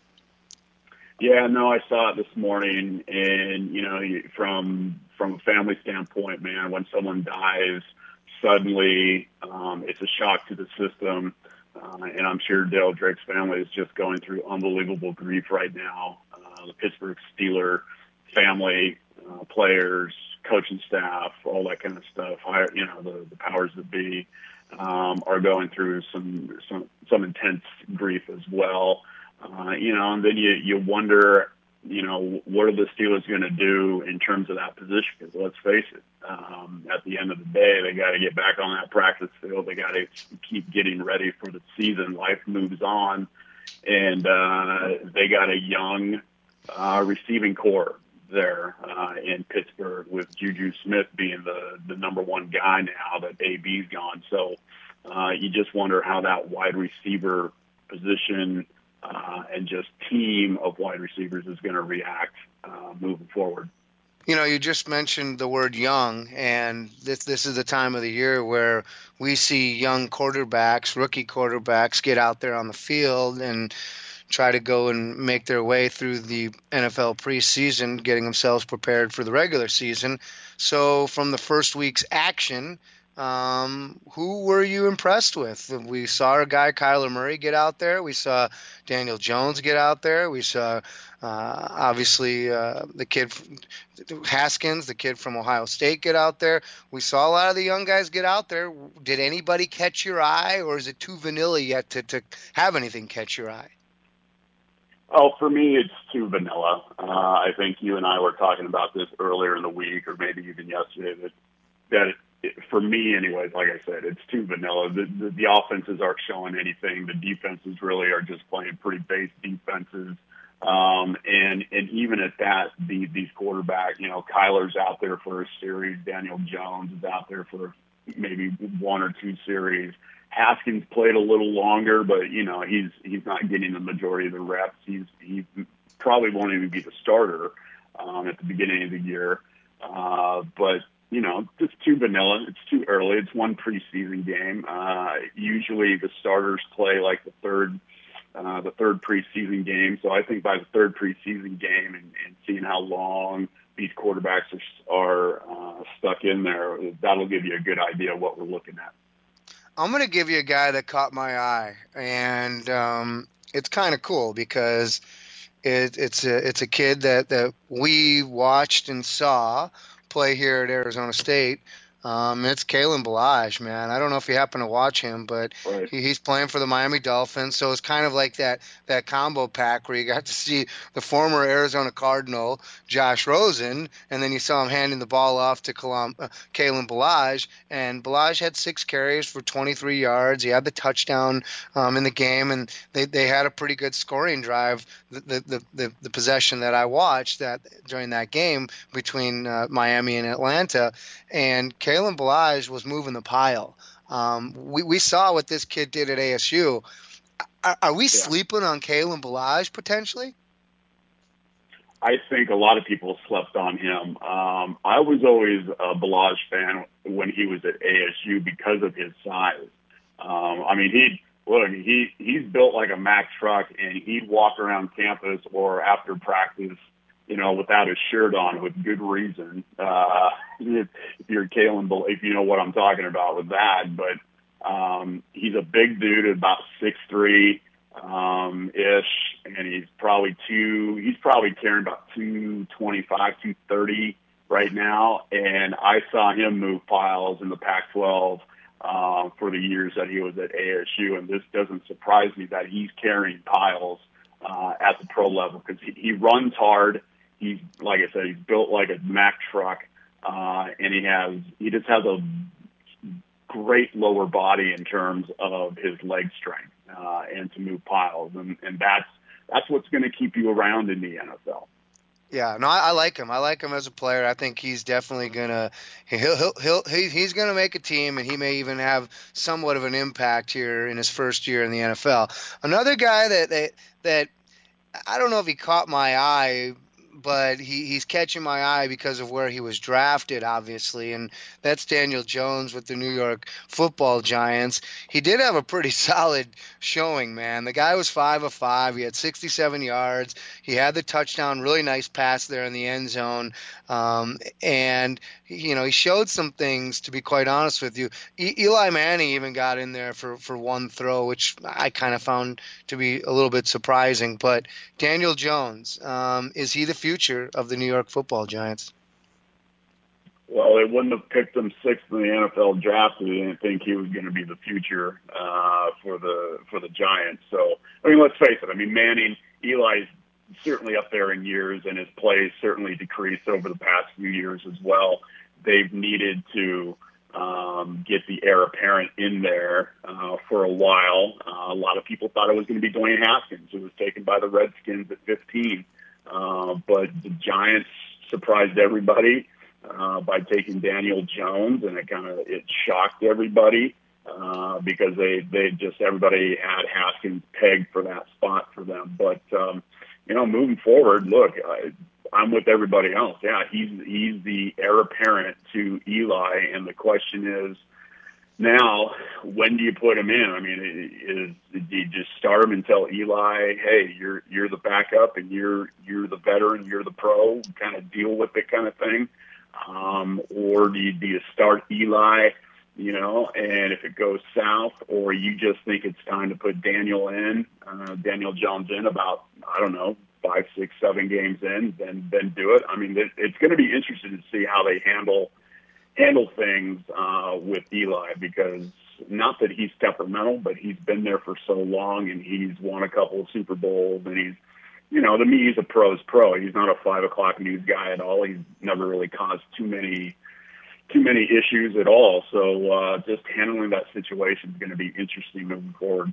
Yeah, no, I saw it this morning, and, you know, from from a family standpoint, man, when someone dies suddenly, um, it's a shock to the system, uh, and I'm sure Daryl Drake's family is just going through unbelievable grief right now. Uh, the Pittsburgh Steeler family, uh, players, coaching staff, all that kind of stuff, I, you know, the, the powers that be, um, are going through some some some intense grief as well. Uh, you know, and then you, you wonder, you know, what are the Steelers going to do in terms of that position? Because let's face it, um, at the end of the day, they got to get back on that practice field. They got to keep getting ready for the season. Life moves on, and uh, they got a young uh, receiving core there uh, in Pittsburgh, with Juju Smith being the, the number one guy now that A B's gone. So uh, you just wonder how that wide receiver position Uh, and just team of wide receivers is going to react uh, moving forward. You know, you just mentioned the word young, and this this is the time of the year where we see young quarterbacks, rookie quarterbacks, get out there on the field and try to go and make their way through the N F L preseason, getting themselves prepared for the regular season. So from the first week's action, Um, who were you impressed with? We saw a guy, Kyler Murray, get out there. We saw Daniel Jones get out there. We saw, uh, obviously, uh, the kid Haskins, the kid from Ohio State, get out there. We saw a lot of the young guys get out there. Did anybody catch your eye, or is it too vanilla yet to, to have anything catch your eye? Oh, for me, it's too vanilla. Uh, I think you and I were talking about this earlier in the week, or maybe even yesterday, that, that it, for me, anyways, like I said, it's too vanilla. The, the, the offenses aren't showing anything. The defenses really are just playing pretty base defenses. Um, and, and even at that, the, these quarterbacks, you know, Kyler's out there for a series. Daniel Jones is out there for maybe one or two series. Haskins played a little longer, but, you know, he's he's not getting the majority of the reps. He's He probably won't even be the starter um, at the beginning of the year. Uh, but, you know, it's too vanilla. It's too early. It's one preseason game. Uh, usually the starters play like the third, uh, the third preseason game. So I think by the third preseason game and, and seeing how long these quarterbacks are, are uh, stuck in there, that'll give you a good idea of what we're looking at. I'm going to give you a guy that caught my eye, and um, it's kind of cool because it, it's a it's a kid that, that we watched and saw play here at Arizona State. Um, it's Kalen Ballage, man. I don't know if you happen to watch him, but right. he, he's playing for the Miami Dolphins. So it's kind of like that that combo pack where you got to see the former Arizona Cardinal, Josh Rosen, and then you saw him handing the ball off to Kalam, uh, Kalen Ballage. And Ballage had six carries for twenty-three yards. He had the touchdown um, in the game, and they, they had a pretty good scoring drive, the the, the, the, the possession that I watched that during that game between uh, Miami and Atlanta. And Kalen Ballage was moving the pile. Um, we, we saw what this kid did at A S U. Are, are we yeah. sleeping on Kalen Ballage potentially? I think a lot of people slept on him. Um, I was always a Ballage fan when he was at A S U because of his size. Um, I mean, he look he he's built like a Mack truck, and he'd walk around campus or after practice you know, without his shirt on with good reason. Uh, if, if you're Kalen, if you know what I'm talking about with that, but um, he's a big dude, about six three um, ish, and he's probably two. He's probably carrying about two twenty-five, two thirty right now. And I saw him move piles in the Pac twelve uh, for the years that he was at A S U, and this doesn't surprise me that he's carrying piles uh, at the pro level because he, he runs hard. He's, like I said, he's built like a Mack truck, uh, and he has he just has a great lower body in terms of his leg strength uh, and to move piles, and, and that's that's what's going to keep you around in the N F L. Yeah, no, I, I like him. I like him as a player. I think he's definitely gonna he'll he'll, he'll he, he's gonna make a team, and he may even have somewhat of an impact here in his first year in the N F L. Another guy that that, that I don't know if he caught my eye, but he, he's catching my eye because of where he was drafted, obviously, and that's Daniel Jones with the New York Football Giants. He did have a pretty solid showing, man. The guy was five of five. He had sixty-seven yards. He had the touchdown, really nice pass there in the end zone, um, and you know he showed some things. To be quite honest with you, e- Eli Manning even got in there for, for one throw, which I kind of found to be a little bit surprising. But Daniel Jones, um, is he the future of the New York Football Giants? Well, they wouldn't have picked him sixth in the N F L draft if they didn't think he was going to be the future uh, for the for the Giants. So, I mean, let's face it. I mean, Manning, Eli's certainly up there in years, and his plays certainly decreased over the past few years as well. They've needed to um, get the heir apparent in there uh, for a while. Uh, a lot of people thought it was going to be Dwayne Haskins, who was taken by the Redskins at fifteen. Uh, but the Giants surprised everybody uh, by taking Daniel Jones, and it kind of it shocked everybody uh, because they they just everybody had Haskins pegged for that spot for them. But um, you know, moving forward, look, I, I'm with everybody else. Yeah, he's he's the heir apparent to Eli, and the question is, now, when do you put him in? I mean, is, do you just start him and tell Eli, hey, you're you're the backup and you're you're the veteran, you're the pro, kind of deal with it kind of thing? Um, or do you, do you start Eli, you know, and if it goes south, or you just think it's time to put Daniel in, uh, Daniel Jones in about, I don't know, five, six, seven games in, then then do it. I mean, it, it's going to be interesting to see how they handle handle things uh, with Eli, because not that he's temperamental, but he's been there for so long, and he's won a couple of Super Bowls, and he's, you know, to me, he's a pro's pro. He's not a five o'clock news guy at all. He's never really caused too many too many issues at all. So uh, just handling that situation is going to be interesting moving forward.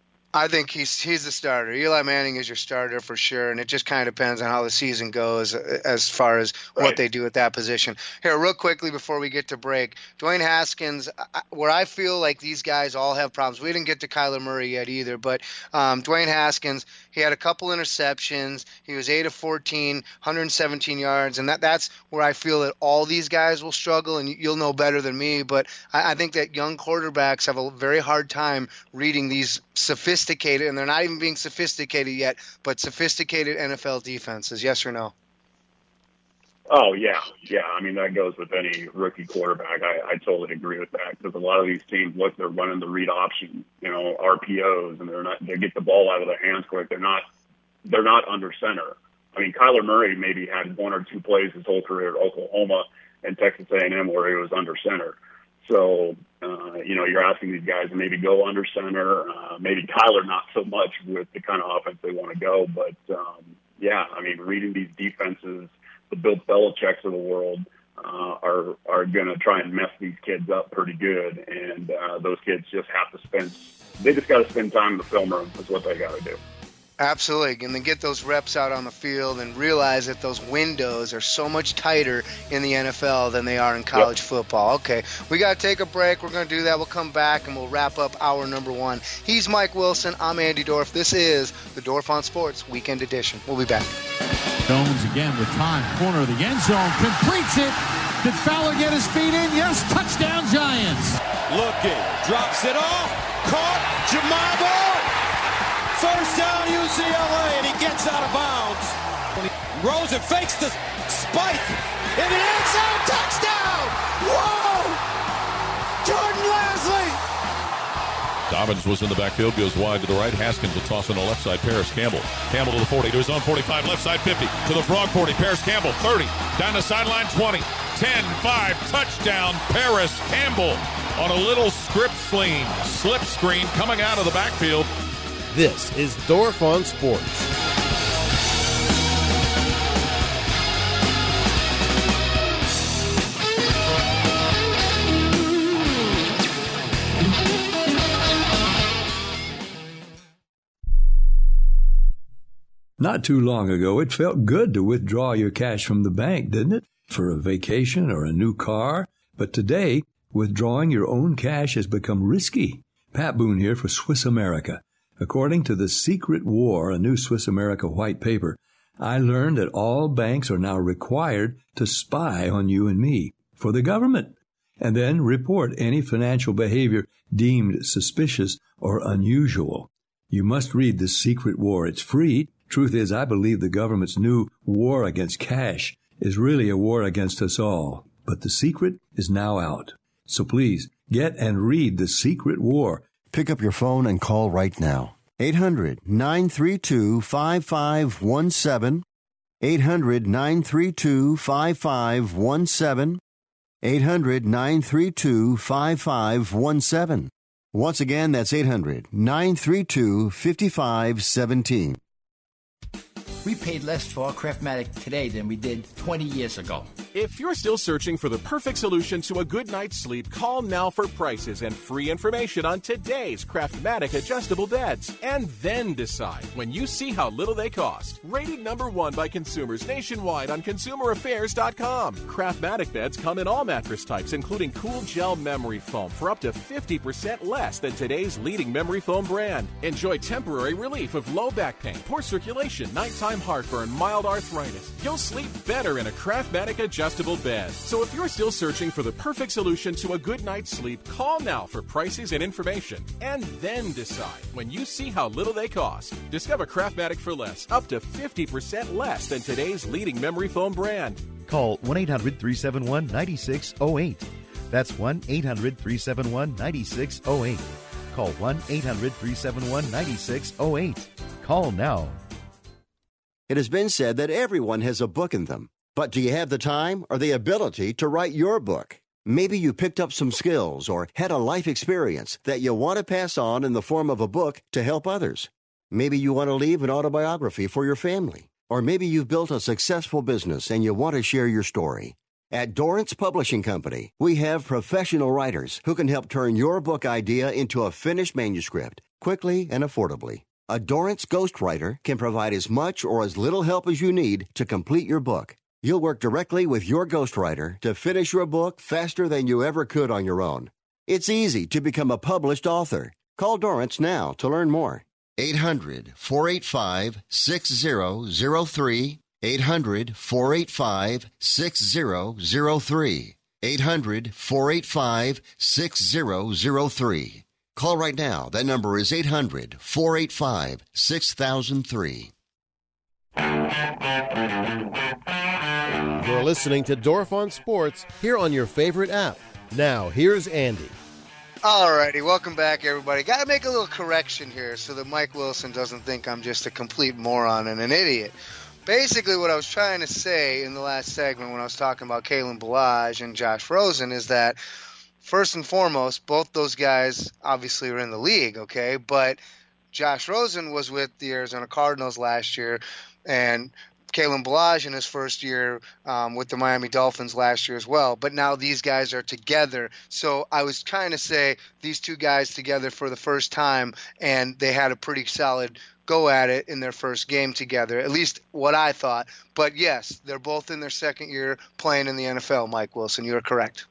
I think he's he's the starter. Eli Manning is your starter for sure, and it just kind of depends on how the season goes as far as right. what they do at that position. Here, real quickly before we get to break, Dwayne Haskins, where I feel like these guys all have problems. We didn't get to Kyler Murray yet either, but um, Dwayne Haskins, he had a couple interceptions. He was eight of fourteen, one hundred seventeen yards, and that that's where I feel that all these guys will struggle, and you'll know better than me, but I, I think that young quarterbacks have a very hard time reading these sophisticated Sophisticated, and they're not even being sophisticated yet, but sophisticated N F L defenses. Yes or no? Oh, yeah. Yeah, I mean, that goes with any rookie quarterback. I, I totally agree with that, because a lot of these teams, look, they're running the read option, you know, R P Os, and they're not, they get the ball out of their hands quick. They're not, they're not under center. I mean, Kyler Murray maybe had one or two plays his whole career at Oklahoma and Texas A and M where he was under center. So, uh, you know, you're asking these guys to maybe go under center, uh, maybe Kyler not so much with the kind of offense they want to go. But, um, yeah, I mean, reading these defenses, the Bill Belichick's of the world uh, are are going to try and mess these kids up pretty good. And uh, those kids just have to spend – they just got to spend time in the film room is what they got to do. Absolutely, and then get those reps out on the field and realize that those windows are so much tighter in the N F L than they are in college yep. football. Okay, we got to take a break. We're going to do that. We'll come back, and we'll wrap up hour number one. He's Mike Wilson. I'm Andy Dorf. This is the Dorf on Sports Weekend Edition. We'll be back. Jones again with time. Corner of the end zone. Completes it. Did Fowler get his feet in? Yes. Touchdown, Giants. Looking. Drops it off. Caught. Jamago. First down, U C L A, and he gets out of bounds. Rosen fakes the spike. In the end zone, touchdown! Whoa! Jordan Leslie! Dobbins was in the backfield, goes wide to the right. Haskins will toss on the left side. Paris Campbell. Campbell to the forty, to his own forty-five, left side fifty, to the Frog forty. Paris Campbell, thirty, down the sideline twenty, ten, five, touchdown, Paris Campbell on a little script sling, slip screen coming out of the backfield. This is Dorf on Sports. Not too long ago, it felt good to withdraw your cash from the bank, didn't it? For a vacation or a new car. But today, withdrawing your own cash has become risky. Pat Boone here for Swiss America. According to The Secret War, a new Swiss America white paper, I learned that all banks are now required to spy on you and me for the government, and then report any financial behavior deemed suspicious or unusual. You must read The Secret War. It's free. Truth is, I believe the government's new war against cash is really a war against us all. But the secret is now out. So please, get and read The Secret War. Pick up your phone and call right now. eight hundred, nine three two, five five one seven. eight hundred, nine three two, five five one seven. eight hundred, nine three two, five five one seven. Once again, that's eight hundred, nine three two, five five one seven. We paid less for our Craftmatic today than we did twenty years ago. If you're still searching for the perfect solution to a good night's sleep, call now for prices and free information on today's Craftmatic adjustable beds. And then decide when you see how little they cost. Rated number one by consumers nationwide on consumer affairs dot com. Craftmatic beds come in all mattress types, including cool gel memory foam for up to fifty percent less than today's leading memory foam brand. Enjoy temporary relief of low back pain, poor circulation, nighttime heartburn, mild arthritis. You'll sleep better in a Craftmatic adjustable bed. So if you're still searching for the perfect solution to a good night's sleep, call now for prices and information. And then decide when you see how little they cost. Discover Craftmatic for less, up to fifty percent less than today's leading memory foam brand. Call one eight hundred, three seven one, nine six zero eight. That's one eight hundred, three seven one, nine six zero eight. Call one eight hundred, three seven one, nine six zero eight. Call now. It has been said that everyone has a book in them. But do you have the time or the ability to write your book? Maybe you picked up some skills or had a life experience that you want to pass on in the form of a book to help others. Maybe you want to leave an autobiography for your family. Or maybe you've built a successful business and you want to share your story. At Dorrance Publishing Company, we have professional writers who can help turn your book idea into a finished manuscript quickly and affordably. A Dorrance ghostwriter can provide as much or as little help as you need to complete your book. You'll work directly with your ghostwriter to finish your book faster than you ever could on your own. It's easy to become a published author. Call Dorrance now to learn more. eight hundred, four eight five, six zero zero three. eight hundred, four eight five, six zero zero three. eight hundred, four eight five, six zero zero three. Call right now. That number is eight hundred, four eight five, six thousand three. You're listening to Dorf on Sports here on your favorite app. Now, here's Andy. Alrighty, welcome back, everybody. Got to make a little correction here so that Mike Wilson doesn't think I'm just a complete moron and an idiot. Basically, what I was trying to say in the last segment when I was talking about Kalen Ballage and Josh Rosen is that first and foremost, both those guys obviously are in the league, okay? But Josh Rosen was with the Arizona Cardinals last year, and Kalen Ballage in his first year um, with the Miami Dolphins last year as well. But now these guys are together. So I was trying to say these two guys together for the first time, and they had a pretty solid go at it in their first game together, at least what I thought. But, yes, they're both in their second year playing in the N F L, Mike Wilson. You're correct.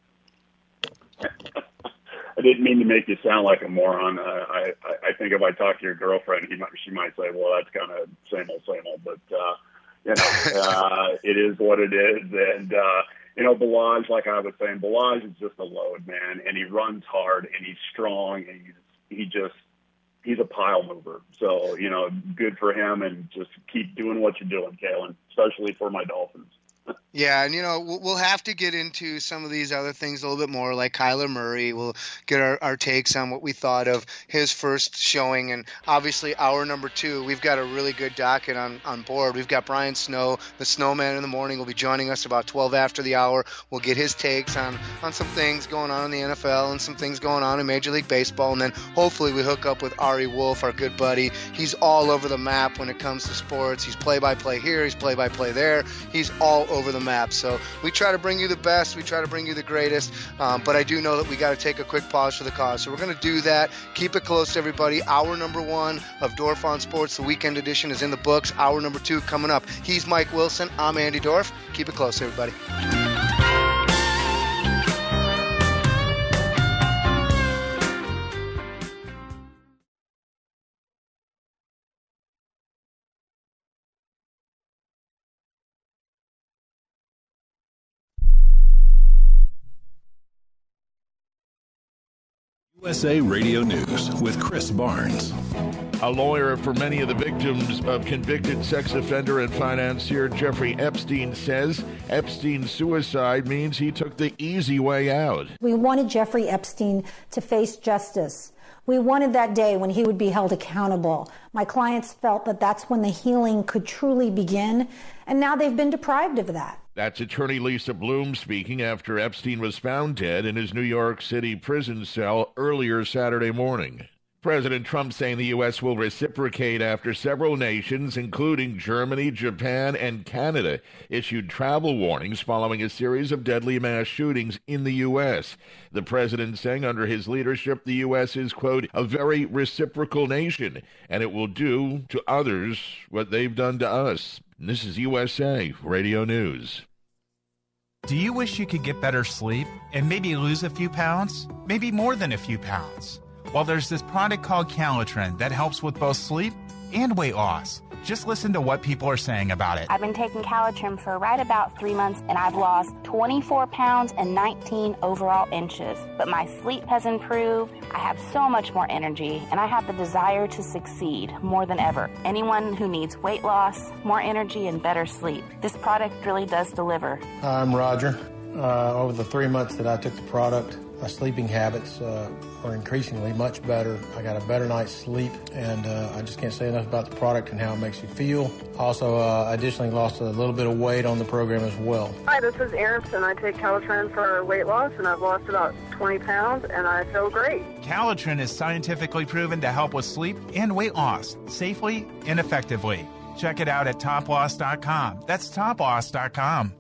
I didn't mean to make you sound like a moron. Uh, I, I think if I talk to your girlfriend, he might, she might say, well, that's kind of same old, same old. But, uh, you know, uh, it is what it is. And, uh, you know, Ballage, like I was saying, Ballage is just a load, man. And he runs hard and he's strong and he's, he just he's a pile mover. So, you know, good for him, and just keep doing what you're doing, Kalen, especially for my Dolphins. Yeah, and, you know, we'll have to get into some of these other things a little bit more, like Kyler Murray. We'll get our, our takes on what we thought of his first showing. And obviously, our number two, we've got a really good docket on, on board. We've got Brian Snow, the Snowman in the morning, will be joining us about twelve after the hour. We'll get his takes on, on some things going on in the N F L and some things going on in Major League Baseball. And then hopefully we hook up with Ari Wolf, our good buddy. He's all over the map when it comes to sports. He's play-by-play here. He's play-by-play there. He's all over the map. So we try to bring you the best. We try to bring you the greatest. Um, but I do know that we got to take a quick pause for the cause. So we're going to do that. Keep it close, everybody. Hour number one of Dorf on Sports, the weekend edition, is in the books. Hour number two coming up. He's Mike Wilson. I'm Andy Dorf. Keep it close, everybody. U S A Radio News with Chris Barnes. A lawyer for many of the victims of convicted sex offender and financier Jeffrey Epstein says Epstein's suicide means he took the easy way out. We wanted Jeffrey Epstein to face justice. We wanted that day when he would be held accountable. My clients felt that that's when the healing could truly begin, and now they've been deprived of that. That's attorney Lisa Bloom speaking after Epstein was found dead in his New York City prison cell earlier Saturday morning. President Trump saying the U S will reciprocate after several nations, including Germany, Japan, and Canada, issued travel warnings following a series of deadly mass shootings in the U S. The president saying under his leadership, the U S is, quote, a very reciprocal nation, and it will do to others what they've done to us. And this is U S A Radio News. Do you wish you could get better sleep and maybe lose a few pounds? Maybe more than a few pounds? Well, there's this product called Calitrin that helps with both sleep and weight loss. Just listen to what people are saying about it. I've been taking Calitrin for right about three months, and I've lost twenty-four pounds and nineteen overall inches. But my sleep has improved, I have so much more energy, and I have the desire to succeed more than ever. Anyone who needs weight loss, more energy, and better sleep, this product really does deliver. Hi, I'm Roger. Uh, over the three months that I took the product, my sleeping habits uh, are increasingly much better. I got a better night's sleep, and uh, I just can't say enough about the product and how it makes you feel. Also, uh, additionally lost a little bit of weight on the program as well. Hi, this is Erin, and I take Calitrin for weight loss, and I've lost about twenty pounds, and I feel great. Calitrin is scientifically proven to help with sleep and weight loss safely and effectively. Check it out at top loss dot com. That's top loss dot com.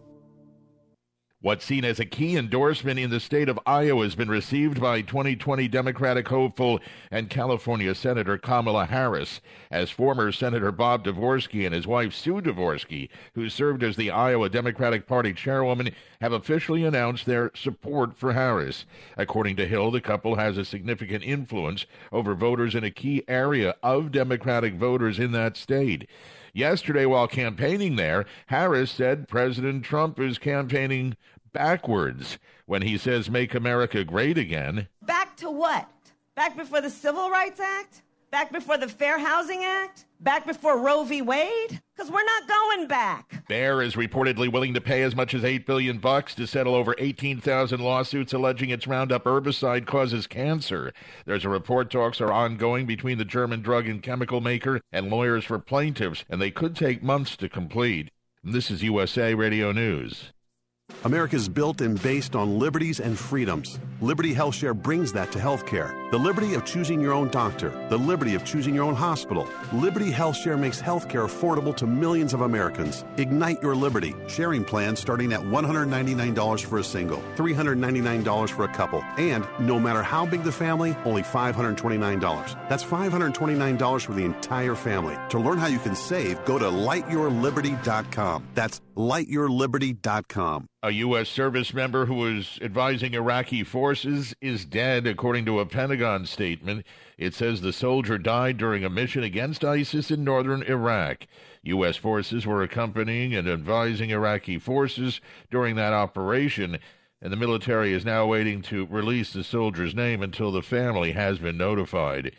What's seen as a key endorsement in the state of Iowa has been received by twenty twenty Democratic hopeful and California Senator Kamala Harris, as former Senator Bob Dvorsky and his wife Sue Dvorsky, who served as the Iowa Democratic Party chairwoman, have officially announced their support for Harris. According to Hill, the couple has a significant influence over voters in a key area of Democratic voters in that state. Yesterday, while campaigning there, Harris said President Trump is campaigning backwards when he says make America great again. Back to what? Back before the Civil Rights Act? Back before the Fair Housing Act? Back before Roe v. Wade? Because we're not going back. Bayer is reportedly willing to pay as much as eight billion dollars bucks to settle over eighteen thousand lawsuits alleging its Roundup herbicide causes cancer. There's a report talks are ongoing between the German drug and chemical maker and lawyers for plaintiffs, and they could take months to complete. And this is U S A Radio News. America is built and based on liberties and freedoms. Liberty HealthShare brings that to healthcare. The liberty of choosing your own doctor, the liberty of choosing your own hospital. Liberty HealthShare makes healthcare affordable to millions of Americans. Ignite your liberty. Sharing plans starting at one hundred ninety-nine dollars for a single, three hundred ninety-nine dollars for a couple, and no matter how big the family, only five hundred twenty-nine dollars. That's five hundred twenty-nine dollars for the entire family. To learn how you can save, go to light your liberty dot com. That's light your liberty dot com. A U S service member who was advising Iraqi forces is dead, according to a Pentagon statement. It says the soldier died during a mission against ISIS in northern Iraq. U S forces were accompanying and advising Iraqi forces during that operation, and the military is now waiting to release the soldier's name until the family has been notified.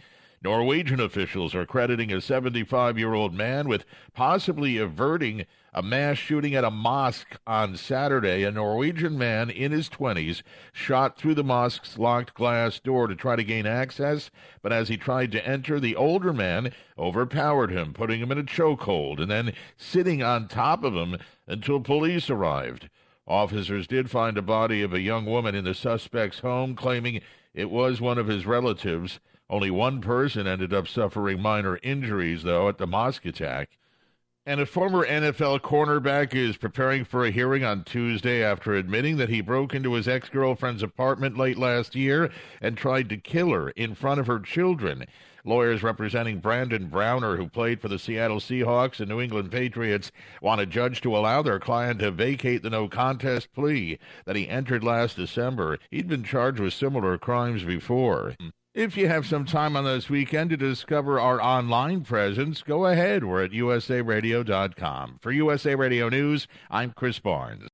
Norwegian officials are crediting a seventy-five-year-old man with possibly averting a mass shooting at a mosque on Saturday. A Norwegian man in his twenties shot through the mosque's locked glass door to try to gain access, but as he tried to enter, the older man overpowered him, putting him in a chokehold and then sitting on top of him until police arrived. Officers did find a body of a young woman in the suspect's home, claiming it was one of his relatives. Only one person ended up suffering minor injuries, though, at the mosque attack. And a former N F L cornerback is preparing for a hearing on Tuesday after admitting that he broke into his ex-girlfriend's apartment late last year and tried to kill her in front of her children. Lawyers representing Brandon Browner, who played for the Seattle Seahawks and New England Patriots, want a judge to allow their client to vacate the no-contest plea that he entered last December. He'd been charged with similar crimes before. If you have some time on this weekend to discover our online presence, go ahead. We're at U S A radio dot com. For U S A Radio News, I'm Chris Barnes.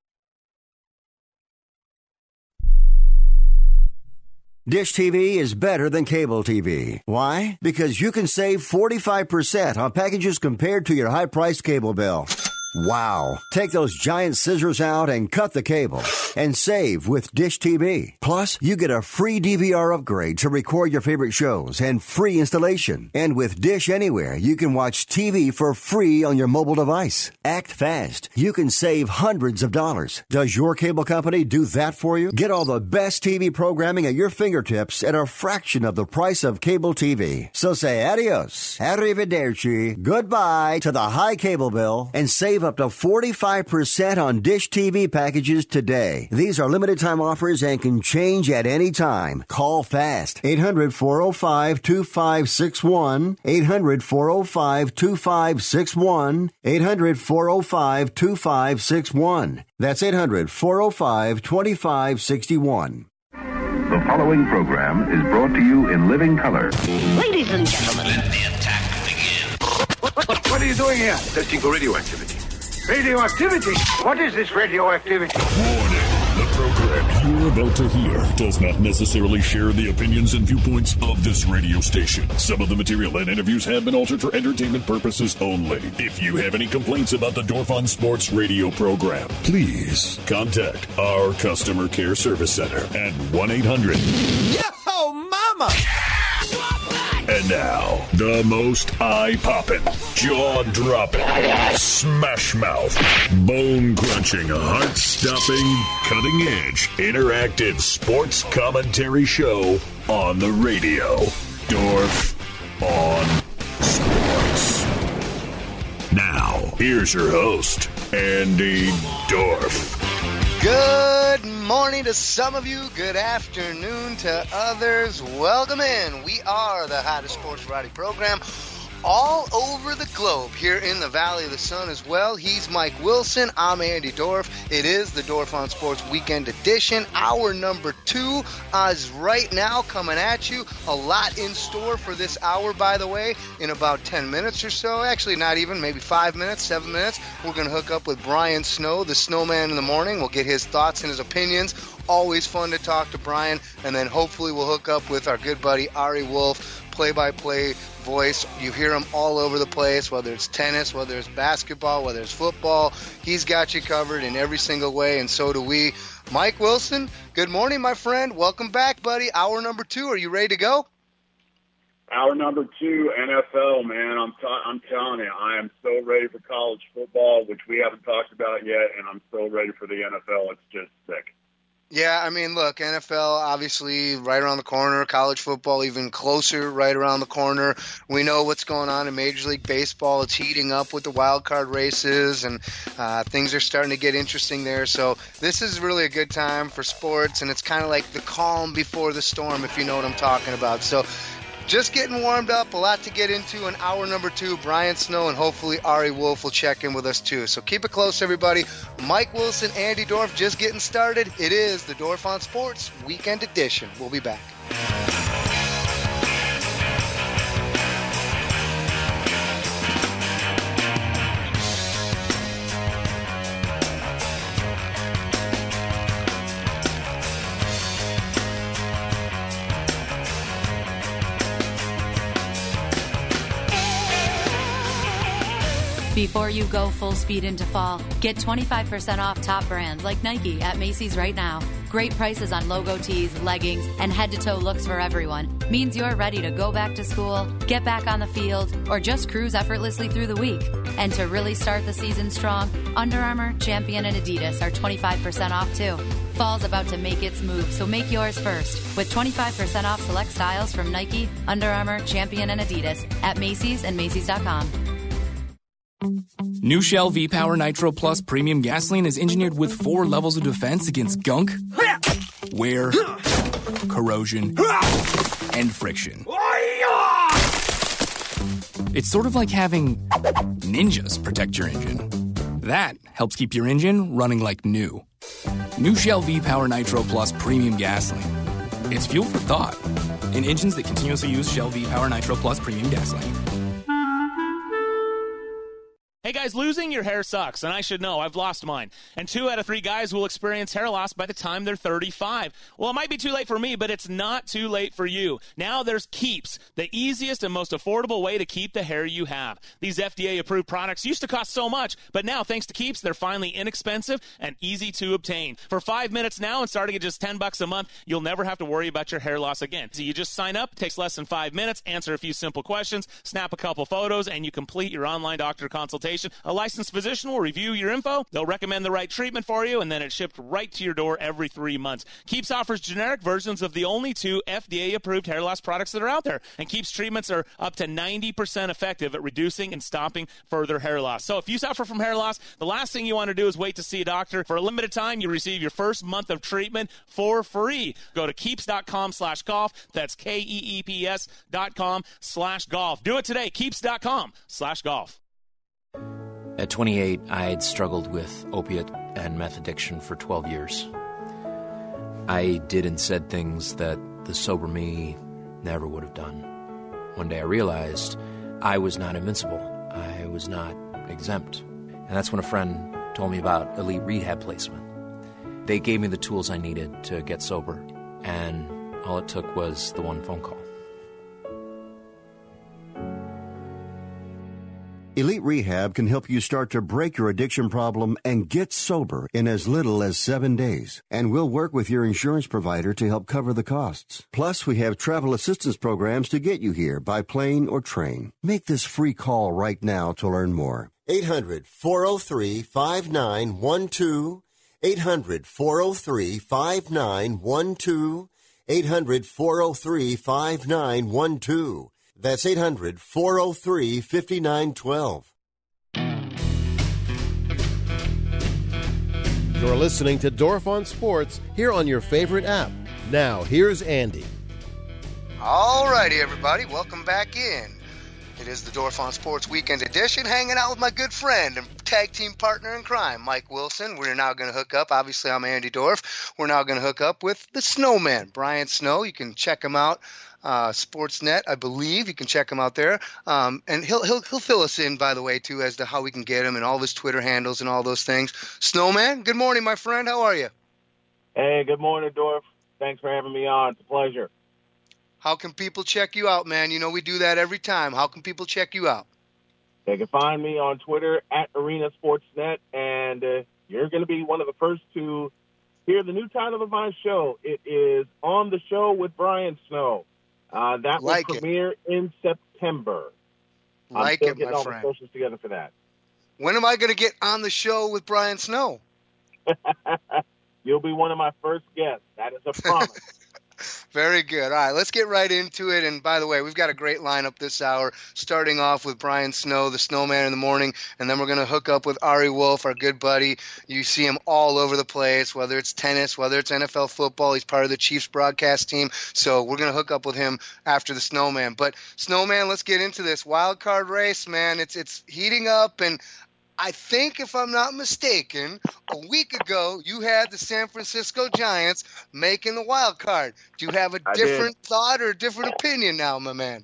Dish T V is better than cable T V. Why? Because you can save forty-five percent on packages compared to your high-priced cable bill. Wow. Take those giant scissors out and cut the cable and save with Dish T V. Plus, you get a free D V R upgrade to record your favorite shows and free installation. And with Dish Anywhere, you can watch T V for free on your mobile device. Act fast. You can save hundreds of dollars. Does your cable company do that for you? Get all the best T V programming at your fingertips at a fraction of the price of cable T V. So say adios, arrivederci, goodbye to the high cable bill and save up to forty-five percent on Dish T V packages today. These are limited time offers and can change at any time. Call fast. eight hundred, four oh five, two five six one. eight hundred, four oh five, two five six one. eight hundred, four oh five, two five six one. That's eight hundred, four oh five, two five six one. The following program is brought to you in living color. Ladies and gentlemen, let the attack begin. What, what, what are you doing here? Testing for radioactivity. Radioactivity? What is this radioactivity? Warning. The program you're about to hear does not necessarily share the opinions and viewpoints of this radio station. Some of the material and interviews have been altered for entertainment purposes only. If you have any complaints about the Dorf on Sports radio program, please contact our customer care service center at one eight hundred. Yo, mama! And now, the most eye-popping, jaw-dropping, smash-mouth, bone-crunching, heart-stopping, cutting-edge, interactive sports commentary show on the radio. Dorf on Sports. Now, here's your host, Andy Dorf. Good morning to some of you. Good afternoon to others. Welcome in. We are the hottest sports variety program all over the globe, here in the Valley of the Sun as well. He's Mike Wilson. I'm Andy Dorf. It is the Dorf on Sports Weekend Edition. Hour number two is right now coming at you. A lot in store for this hour, by the way, in about ten minutes or so. Actually, not even, maybe five minutes, seven minutes. We're going to hook up with Brian Snow, the Snowman in the morning. We'll get his thoughts and his opinions. Always fun to talk to Brian. And then hopefully we'll hook up with our good buddy Ari Wolf, play-by-play voice. You hear him all over the place, whether it's tennis, whether it's basketball, whether it's football. He's got you covered in every single way, and so do we. Mike Wilson, good morning, my friend. Welcome back, buddy. Hour number two. Are you ready to go? Hour number two, N F L, man. I'm t- I'm telling you, I am so ready for college football, which we haven't talked about yet, and I'm so ready for the N F L. It's just sick. Yeah, I mean, look, N F L obviously right around the corner, college football even closer right around the corner. We know what's going on in Major League Baseball. It's heating up with the wild card races, and uh, things are starting to get interesting there. So this is really a good time for sports, and it's kind of like the calm before the storm, if you know what I'm talking about. So just getting warmed up, a lot to get into in hour number two. Brian Snow and hopefully Ari Wolf will check in with us too. So keep it close, everybody. Mike Wilson, Andy Dorf, just getting started. It is the Dorf on Sports Weekend Edition. We'll be back. Before you go full speed into fall, get twenty-five percent off top brands like Nike at Macy's right now. Great prices on logo tees, leggings, and head-to-toe looks for everyone. Means you're ready to go back to school, get back on the field, or just cruise effortlessly through the week. And to really start the season strong, Under Armour, Champion, and Adidas are twenty-five percent off too. Fall's about to make its move, so make yours first with twenty-five percent off select styles from Nike, Under Armour, Champion, and Adidas at Macy's and Macy's dot com. New Shell V-Power Nitro Plus Premium Gasoline is engineered with four levels of defense against gunk, wear, corrosion, and friction. It's sort of like having ninjas protect your engine. That helps keep your engine running like new. New Shell V-Power Nitro Plus Premium Gasoline. It's fuel for thought in engines that continuously use Shell V-Power Nitro Plus Premium Gasoline. Hey guys, losing your hair sucks, and I should know. I've lost mine. And two out of three guys will experience hair loss by the time they're thirty-five. Well, it might be too late for me, but it's not too late for you. Now there's Keeps, the easiest and most affordable way to keep the hair you have. These F D A-approved products used to cost so much, but now, thanks to Keeps, they're finally inexpensive and easy to obtain. For five minutes now and starting at just ten bucks a month, you'll never have to worry about your hair loss again. So you just sign up, it takes less than five minutes, answer a few simple questions, snap a couple photos, and you complete your online doctor consultation. A licensed physician will review your info. They'll recommend the right treatment for you, and then it's shipped right to your door every three months. Keeps offers generic versions of the only two F D A-approved hair loss products that are out there. And Keeps treatments are up to ninety percent effective at reducing and stopping further hair loss. So if you suffer from hair loss, the last thing you want to do is wait to see a doctor. For a limited time, you receive your first month of treatment for free. Go to keeps.com slash golf. That's K-E-E-P-S dot com slash golf. Do it today. Keeps.com slash golf. At twenty-eight, I had struggled with opiate and meth addiction for twelve years. I did and said things that the sober me never would have done. One day I realized I was not invincible. I was not exempt. And that's when a friend told me about Elite Rehab Placement. They gave me the tools I needed to get sober, and all it took was the one phone call. Elite Rehab can help you start to break your addiction problem and get sober in as little as seven days. And we'll work with your insurance provider to help cover the costs. Plus, we have travel assistance programs to get you here by plane or train. Make this free call right now to learn more. eight hundred, four oh three, five nine one two. eight hundred, four oh three, five nine one two. eight hundred, four oh three, five nine one two. That's eight hundred, four oh three, five nine one two. You're listening to Dorf on Sports here on your favorite app. Now, here's Andy. All righty, everybody. Welcome back in. It is the Dorf on Sports Weekend Edition, hanging out with my good friend and tag team partner in crime, Mike Wilson. We're now going to hook up. Obviously, I'm Andy Dorf. We're now going to hook up with the Snowman, Brian Snow. You can check him out. Uh, Sportsnet, I believe. You can check him out there. Um, and he'll, he'll he'll fill us in, by the way, too, as to how we can get him and all of his Twitter handles and all those things. Snowman, good morning, my friend. How are you? Hey, good morning, Dorf. Thanks for having me on. It's a pleasure. How can people check you out, man? You know we do that every time. How can people check you out? They can find me on Twitter at Arena Sportsnet, and uh, you're going to be one of the first to hear the new title of my show. It is On the Show with Brian Snow. Uh, that like will premiere it. in September. Like I'm still it, getting my all friend. the socials together for that. When am I going to get on the show with Brian Snow? You'll be one of my first guests. That is a promise. Very good. All right, let's get right into it. And by the way, we've got a great lineup this hour, starting off with Brian Snow, the Snowman in the morning, and then we're going to hook up with Ari Wolf, our good buddy. You see him all over the place, whether it's tennis, whether it's N F L football. He's part of the Chiefs broadcast team, so we're going to hook up with him after the Snowman. But Snowman, let's get into this wild card race, man. It's it's heating up, and I think, if I'm not mistaken, a week ago you had the San Francisco Giants making the wild card. Do you have a I different did. thought or a different opinion now, my man?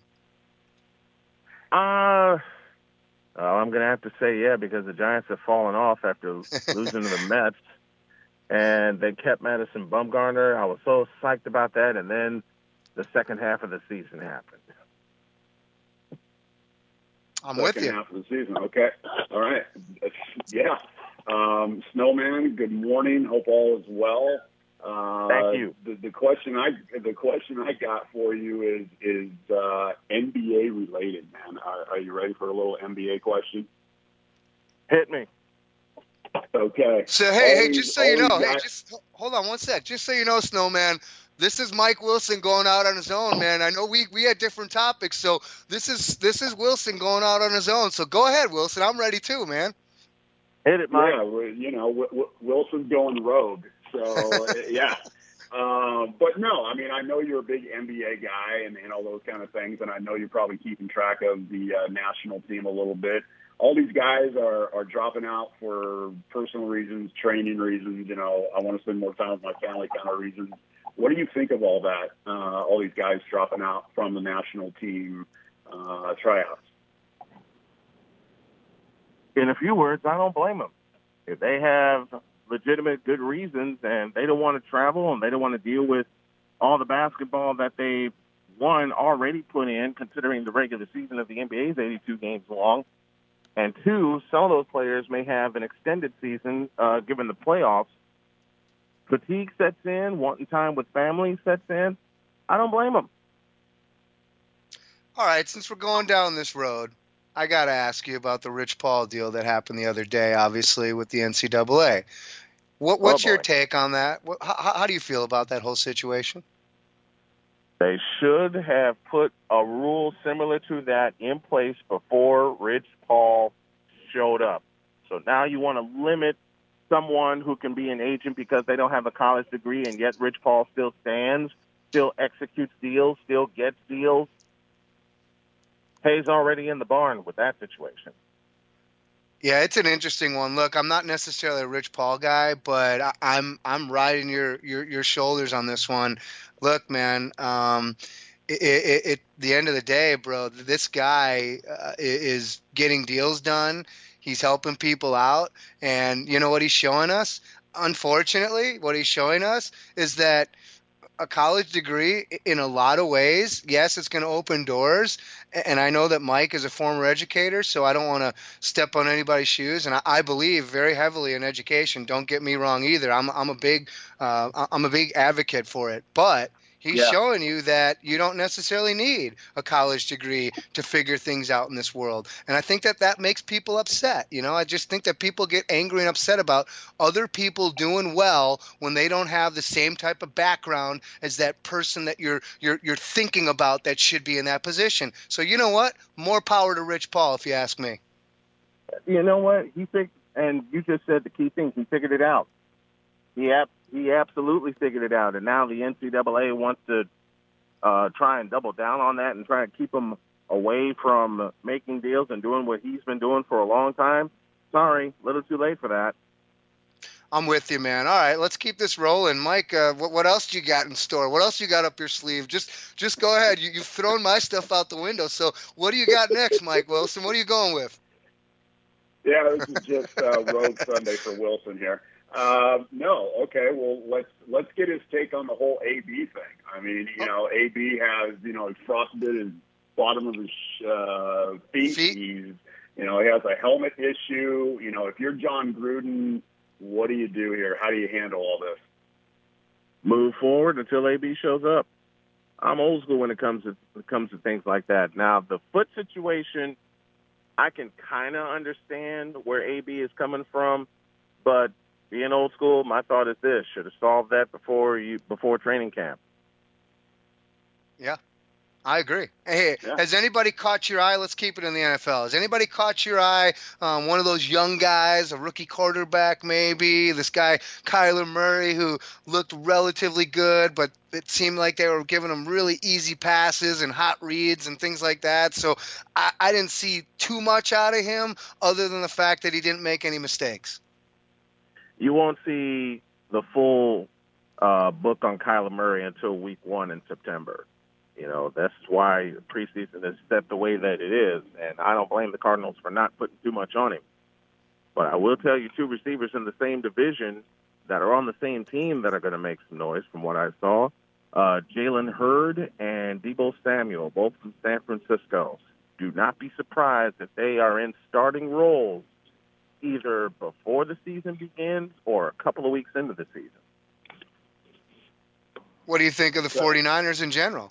Uh, uh, I'm going to have to say yeah, because the Giants have fallen off after losing to the Mets, and they kept Madison Bumgarner. I was so psyched about that, and then the second half of the season happened. I'm second with you. half of the season. Okay. All right. Yeah. Um, Snowman, good morning. Hope all is well. Uh, Thank you. The, the question I the question I got for you is is uh, N B A related, man. Are, are you ready for a little N B A question? Hit me. Okay. So hey, hey, Always- just so you always know, hey, got- just hold on one sec. Just so you know, Snowman, this is Mike Wilson going out on his own, man. I know we we had different topics, so this is this is Wilson going out on his own. So go ahead, Wilson. I'm ready too, man. Hit it, Mike. Yeah, we- you know, w- w- Wilson's going rogue. So, yeah. Um, but no, I mean, I know you're a big N B A guy and, and all those kind of things, and I know you're probably keeping track of the uh, national team a little bit. All these guys are, are dropping out for personal reasons, training reasons, you know, I want to spend more time with my family kind of reasons. What do you think of all that, uh, all these guys dropping out from the national team uh, tryouts? In a few words, I don't blame them. If they have legitimate good reasons and they don't want to travel and they don't want to deal with all the basketball that they, one, already put in, considering the regular season of the N B A is eighty-two games long, and two, some of those players may have an extended season uh, given the playoffs. Fatigue sets in, wanting time with family sets in. I don't blame them. All right, since we're going down this road, I got to ask you about the Rich Paul deal that happened the other day, obviously, with the N C double A. What, what's Oh, your boy. take on that? What, how, how do you feel about that whole situation? They should have put a rule similar to that in place before Rich Paul showed up. So now you want to limit someone who can be an agent because they don't have a college degree, and yet Rich Paul still stands, still executes deals, still gets deals. Hayes already in the barn with that situation. Yeah, it's an interesting one. Look, I'm not necessarily a Rich Paul guy, but I, I'm I'm riding your, your your shoulders on this one. Look, man, um, it, it, it the end of the day, bro, this guy uh, is getting deals done. He's helping people out, and you know what he's showing us? Unfortunately, what he's showing us is that a college degree, in a lot of ways, yes, it's going to open doors. And I know that Mike is a former educator, so I don't want to step on anybody's shoes. And I, I believe very heavily in education. Don't get me wrong either. I'm I'm a big uh, I'm a big advocate for it. But he's Yeah. showing you that you don't necessarily need a college degree to figure things out in this world. And I think that that makes people upset. You know, I just think that people get angry and upset about other people doing well when they don't have the same type of background as that person that you're you're you're thinking about that should be in that position. So you know what? More power to Rich Paul, if you ask me. You know what? He figured, and you just said the key thing. He figured it out. He ab- he absolutely figured it out, and now the N C double A wants to uh, try and double down on that and try and keep him away from making deals and doing what he's been doing for a long time. Sorry, a little too late for that. I'm with you, man. All right, let's keep this rolling. Mike, uh, what, what else do you got in store? What else you got up your sleeve? Just just go ahead. You, you've thrown my stuff out the window. So what do you got next, Mike Wilson? What are you going with? Yeah, this is just uh, Road Sunday for Wilson here. Uh, no, okay. Well, let's let's get his take on the whole A B thing. I mean, you know, A B has you know frostbit his bottom of his uh, feet. Feet. He's you know he has a helmet issue. You know, if you're John Gruden, what do you do here? How do you handle all this? Move forward until A B shows up. I'm old school when it comes to when it comes to things like that. Now, the foot situation, I can kind of understand where A B is coming from, but being old school, my thought is this: should have solved that before you before training camp. Yeah, I agree. Hey, Yeah. has anybody caught your eye? Let's keep it in the N F L. Has anybody caught your eye? Um, one of those young guys, a rookie quarterback maybe, this guy Kyler Murray who looked relatively good, but it seemed like they were giving him really easy passes and hot reads and things like that. So I, I didn't see too much out of him other than the fact that he didn't make any mistakes. You won't see the full uh, book on Kyler Murray until week one in September. You know, that's why preseason is set the way that it is, and I don't blame the Cardinals for not putting too much on him. But I will tell you, two receivers in the same division that are on the same team that are going to make some noise from what I saw, uh, Jalen Hurd and Deebo Samuel, both from San Francisco. do not be surprised if they are in starting roles either before the season begins or a couple of weeks into the season. What do you think of the 49ers in general?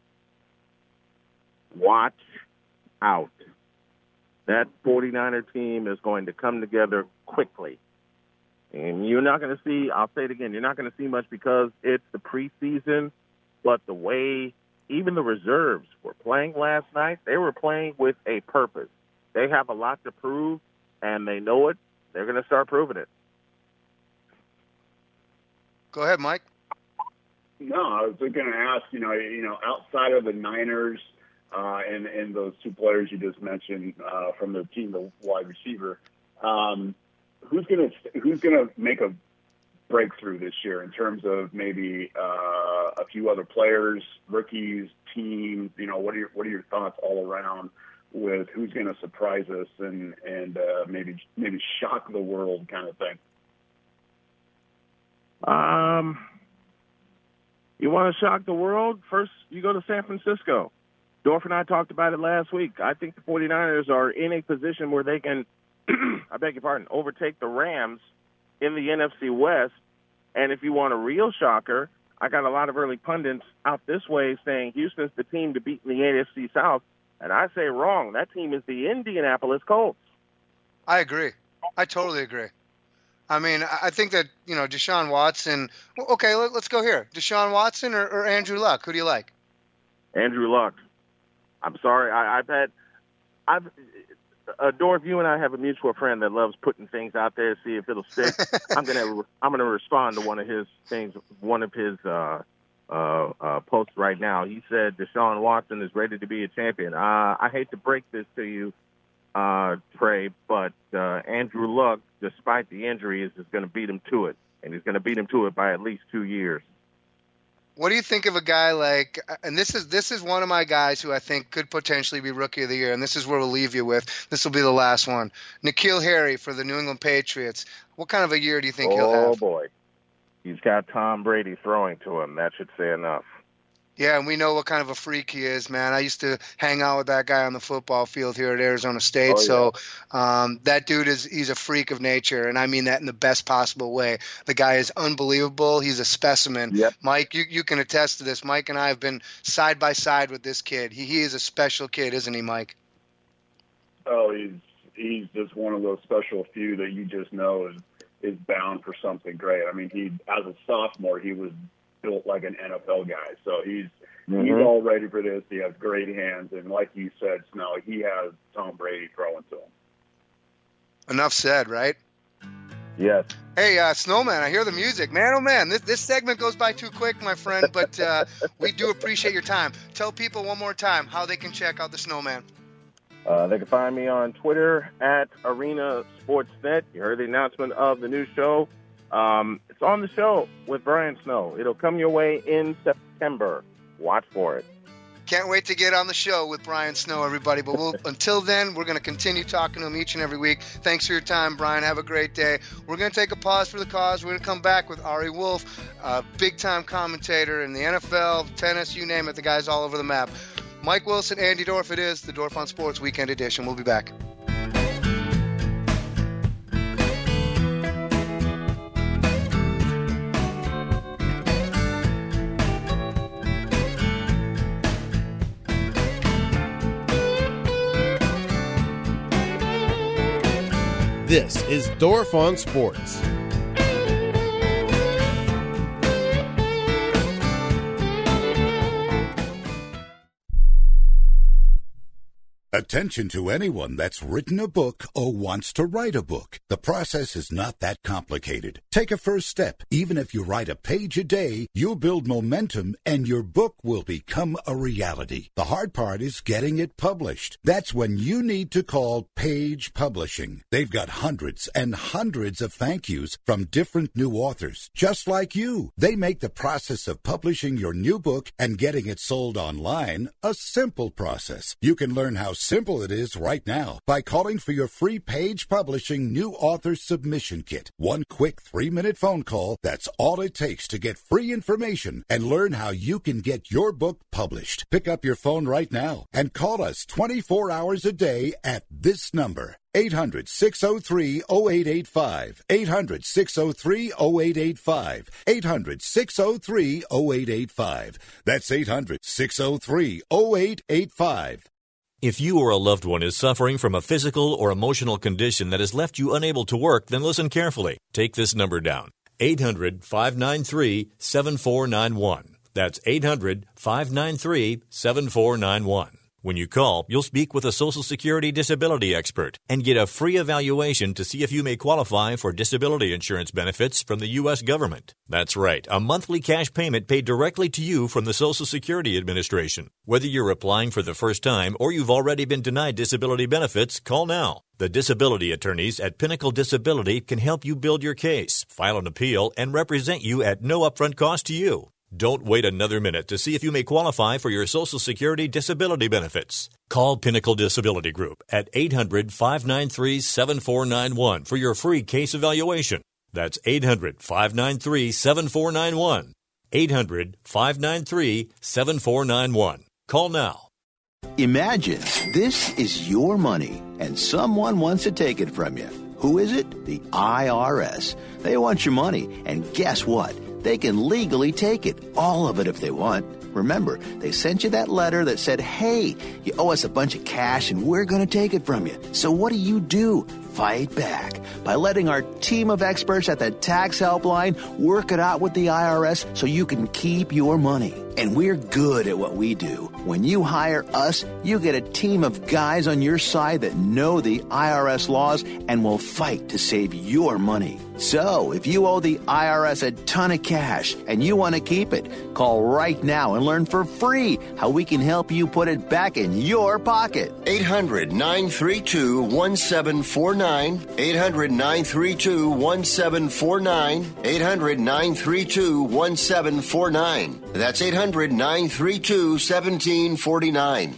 Watch out. That 49er team is going to come together quickly. And you're not going to see, I'll say it again, you're not going to see much because it's the preseason, but the way even the reserves were playing last night, they were playing with a purpose. They have a lot to prove, and they know it. They're going to start proving it. Go ahead, Mike. No, I was going to ask, you know, you know, outside of the Niners uh, and, and those two players you just mentioned uh, from the team, the wide receiver, um, who's going to who's going to make a breakthrough this year in terms of maybe uh, a few other players, rookies, teams? You know, what are your what are your thoughts all around with who's going to surprise us and and uh, maybe maybe shock the world kind of thing? Um, you want to shock the world? First, you go to San Francisco. Dorf and I talked about it last week. I think the 49ers are in a position where they can, I beg your pardon, overtake the Rams in the N F C West. And if you want a real shocker, I got a lot of early pundits out this way saying Houston's the team to beat in the A F C South. And I say wrong. That team is the Indianapolis Colts. I agree. I totally agree. I mean, I think that, you know, Deshaun Watson. Okay, let, let's go here. Deshaun Watson or, or Andrew Luck? Who do you like? Andrew Luck. I'm sorry. I, I've had, I've, uh, Dorf, you and I have a mutual friend that loves putting things out there to see if it'll stick. I'm gonna, I'm gonna respond to one of his things, one of his uh, uh, uh, posts right now. He said Deshaun Watson is ready to be a champion. Uh, I hate to break this to you, uh, Trey, but uh, Andrew Luck, despite the injury, is, is going to beat him to it, and he's going to beat him to it by at least two years. What do you think of a guy like, and this is this is one of my guys who I think could potentially be Rookie of the Year, and this is where we'll leave you with. This will be the last one. N'Keal Harry for the New England Patriots. What kind of a year do you think oh, he'll have? Oh, boy. He's got Tom Brady throwing to him. That should say enough. Yeah, and we know what kind of a freak he is, man. I used to hang out with that guy on the football field here at Arizona State. Oh, yeah. So um, that dude is he's a freak of nature, and I mean that in the best possible way. The guy is unbelievable. He's a specimen. Yep. Mike, you, you can attest to this. Mike and I have been side by side with this kid. He, he is a special kid, isn't he, Mike? Oh, he's he's just one of those special few that you just know is is bound for something great. I mean, he as a sophomore, he was built like an N F L guy. So he's mm-hmm. he's all ready for this. He has great hands, and like you said, Snow, he has Tom Brady throwing to him. Enough said, right? Yes. Hey, uh, Snowman, I hear the music. Man, oh, man, this, this segment goes by too quick, my friend, but uh, we do appreciate your time. Tell people one more time how they can check out the Snowman. Uh, they can find me on Twitter at Arena Sportsnet. You heard the announcement of the new show. Um, it's on the show with Brian Snow. It'll come your way in September. Watch for it. Can't wait to get on the show with Brian Snow, everybody. But we'll, until then, we're going to continue talking to him each and every week. Thanks for your time, Brian. Have a great day. We're going to take a pause for the cause. We're going to come back with Ari Wolf, a big-time commentator in the N F L, tennis, you name it. The guy's all over the map. Mike Wilson, Andy Dorf, it is the Dorf on Sports Weekend Edition. We'll be back. This is Dorf on Sports. Attention to anyone that's written a book or wants to write a book. The process is not that complicated. Take a first step. Even if you write a page a day, you'll build momentum and your book will become a reality. The hard part is getting it published. That's when you need to call Page Publishing. They've got hundreds and hundreds of thank yous from different new authors, just like you. They make the process of publishing your new book and getting it sold online a simple process. You can learn how simple it is right now by calling for your free Page Publishing New Author Submission Kit. One quick three-minute phone call, that's all it takes to get free information and learn how you can get your book published. Pick up your phone right now and call us twenty-four hours a day at this number. eight hundred, six oh three, oh eight eight five. eight hundred, six oh three, oh eight eight five. eight hundred, six oh three, oh eight eight five. That's eight hundred, six oh three, oh eight eight five. If you or a loved one is suffering from a physical or emotional condition that has left you unable to work, then listen carefully. Take this number down. eight hundred, five nine three, seven four nine one. That's eight hundred, five nine three, seven four nine one. When you call, you'll speak with a Social Security disability expert and get a free evaluation to see if you may qualify for disability insurance benefits from the U S government. That's right, a monthly cash payment paid directly to you from the Social Security Administration. Whether you're applying for the first time or you've already been denied disability benefits, call now. The disability attorneys at Pinnacle Disability can help you build your case, file an appeal, and represent you at no upfront cost to you. Don't wait another minute to see if you may qualify for your Social Security disability benefits. Call Pinnacle Disability Group at eight hundred, five nine three, seven four nine one for your free case evaluation. That's eight hundred, five nine three, seven four nine one. eight hundred, five nine three, seven four nine one. Call now. Imagine this is your money and someone wants to take it from you. Who is it? The I R S. They want your money, and guess what? They can legally take it, all of it if they want. Remember, they sent you that letter that said, hey, you owe us a bunch of cash and we're going to take it from you. So what do you do? Fight back by letting our team of experts at the Tax Helpline work it out with the I R S so you can keep your money. And we're good at what we do. When you hire us, you get a team of guys on your side that know the I R S laws and will fight to save your money. So, if you owe the I R S a ton of cash and you want to keep it, call right now and learn for free how we can help you put it back in your pocket. eight hundred, nine three two, one seven four nine. eight hundred, nine three two, one seven four nine. eight hundred, nine three two, one seven four nine. That's eight hundred, nine three two, one seven four nine.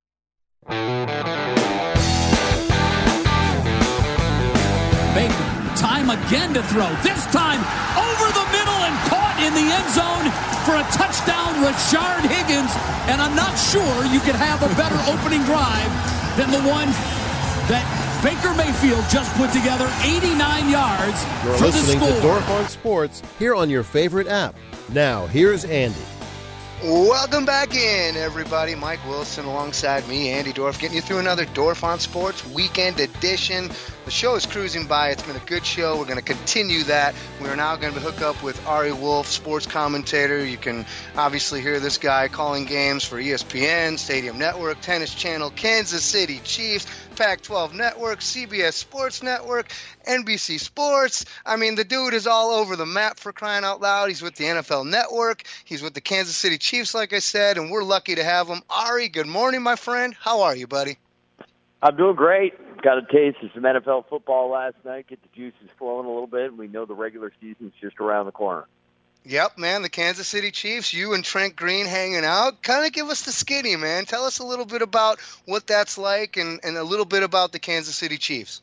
Baker, time again to throw. This time over the middle and caught in the end zone for a touchdown, Rashard Higgins. And I'm not sure you could have a better opening drive than the one that Baker Mayfield just put together, eighty-nine yards You're for the listening score. to Dorf on Sports here on your favorite app. Now, here's Andy. Welcome back in, everybody. Mike Wilson alongside me, Andy Dorf, getting you through another Dorf on Sports weekend edition. The show is cruising by. It's been a good show. We're going to continue that. We are now going to hook up with Ari Wolf, sports commentator. You can obviously hear this guy calling games for E S P N, Stadium Network, Tennis Channel, Kansas City Chiefs, Pac twelve Network, C B S Sports Network, N B C Sports. I mean, the dude is all over the map, for crying out loud. He's with the N F L Network. He's with the Kansas City Chiefs, like I said, and we're lucky to have him. Ari, good morning, my friend. How are you, buddy? I'm doing great. Got a taste of some N F L football last night. Get the juices flowing a little bit. We know the regular season's just around the corner. Yep, man, the Kansas City Chiefs, you and Trent Green hanging out. Kind of give us the skinny, man. Tell us a little bit about what that's like and, and a little bit about the Kansas City Chiefs.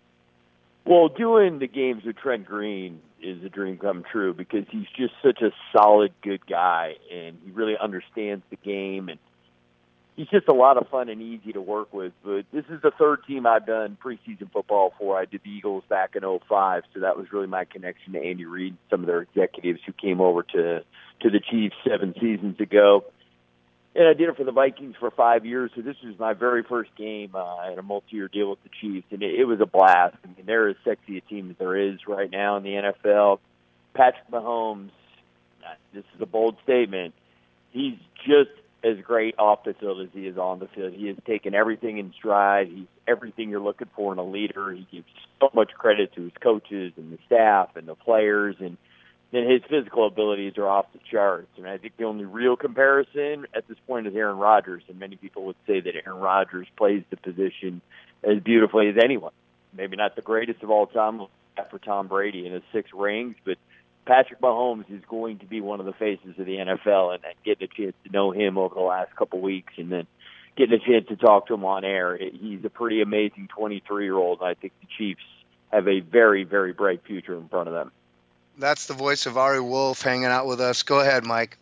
Well, doing the games with Trent Green is a dream come true because he's just such a solid, good guy, and he really understands the game, and he's just a lot of fun and easy to work with. But this is the third team I've done preseason football for. I did the Eagles back in oh five, so that was really my connection to Andy Reid, some of their executives who came over to, to the Chiefs seven seasons ago. And I did it for the Vikings for five years, so this was my very first game uh, in a multi-year deal with the Chiefs, and it, it was a blast. I mean, they're as sexy a team as there is right now in the N F L. Patrick Mahomes, this is a bold statement, he's just as great off the field as he is on the field. He has taken everything in stride. He's everything you're looking for in a leader. He gives so much credit to his coaches and the staff and the players, and then his physical abilities are off the charts. And I think the only real comparison at this point is Aaron Rodgers, and many people would say that Aaron Rodgers plays the position as beautifully as anyone. Maybe not the greatest of all time after Tom Brady and his six rings, but Patrick Mahomes is going to be one of the faces of the N F L, and getting a chance to know him over the last couple weeks and then getting a chance to talk to him on air. He's a pretty amazing twenty-three-year-old. I think the Chiefs have a very, very bright future in front of them. That's the voice of Ari Wolf hanging out with us. Go ahead, Mike.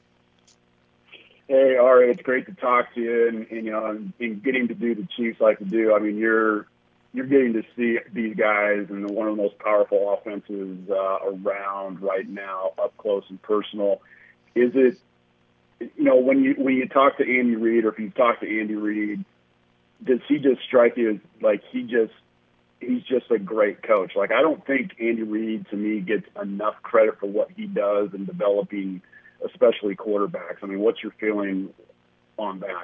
Hey, Ari, it's great to talk to you, and, and you know, and, and getting to do the Chiefs like to do. I mean, you're you're getting to see these guys and one of the most powerful offenses uh, around right now, up close and personal. Is it, you know, when you when you talk to Andy Reid, or if you talk to Andy Reid, does he just strike you as like he just he's just a great coach? Like, I don't think Andy Reid, to me, gets enough credit for what he does in developing, especially quarterbacks. I mean, what's your feeling on that?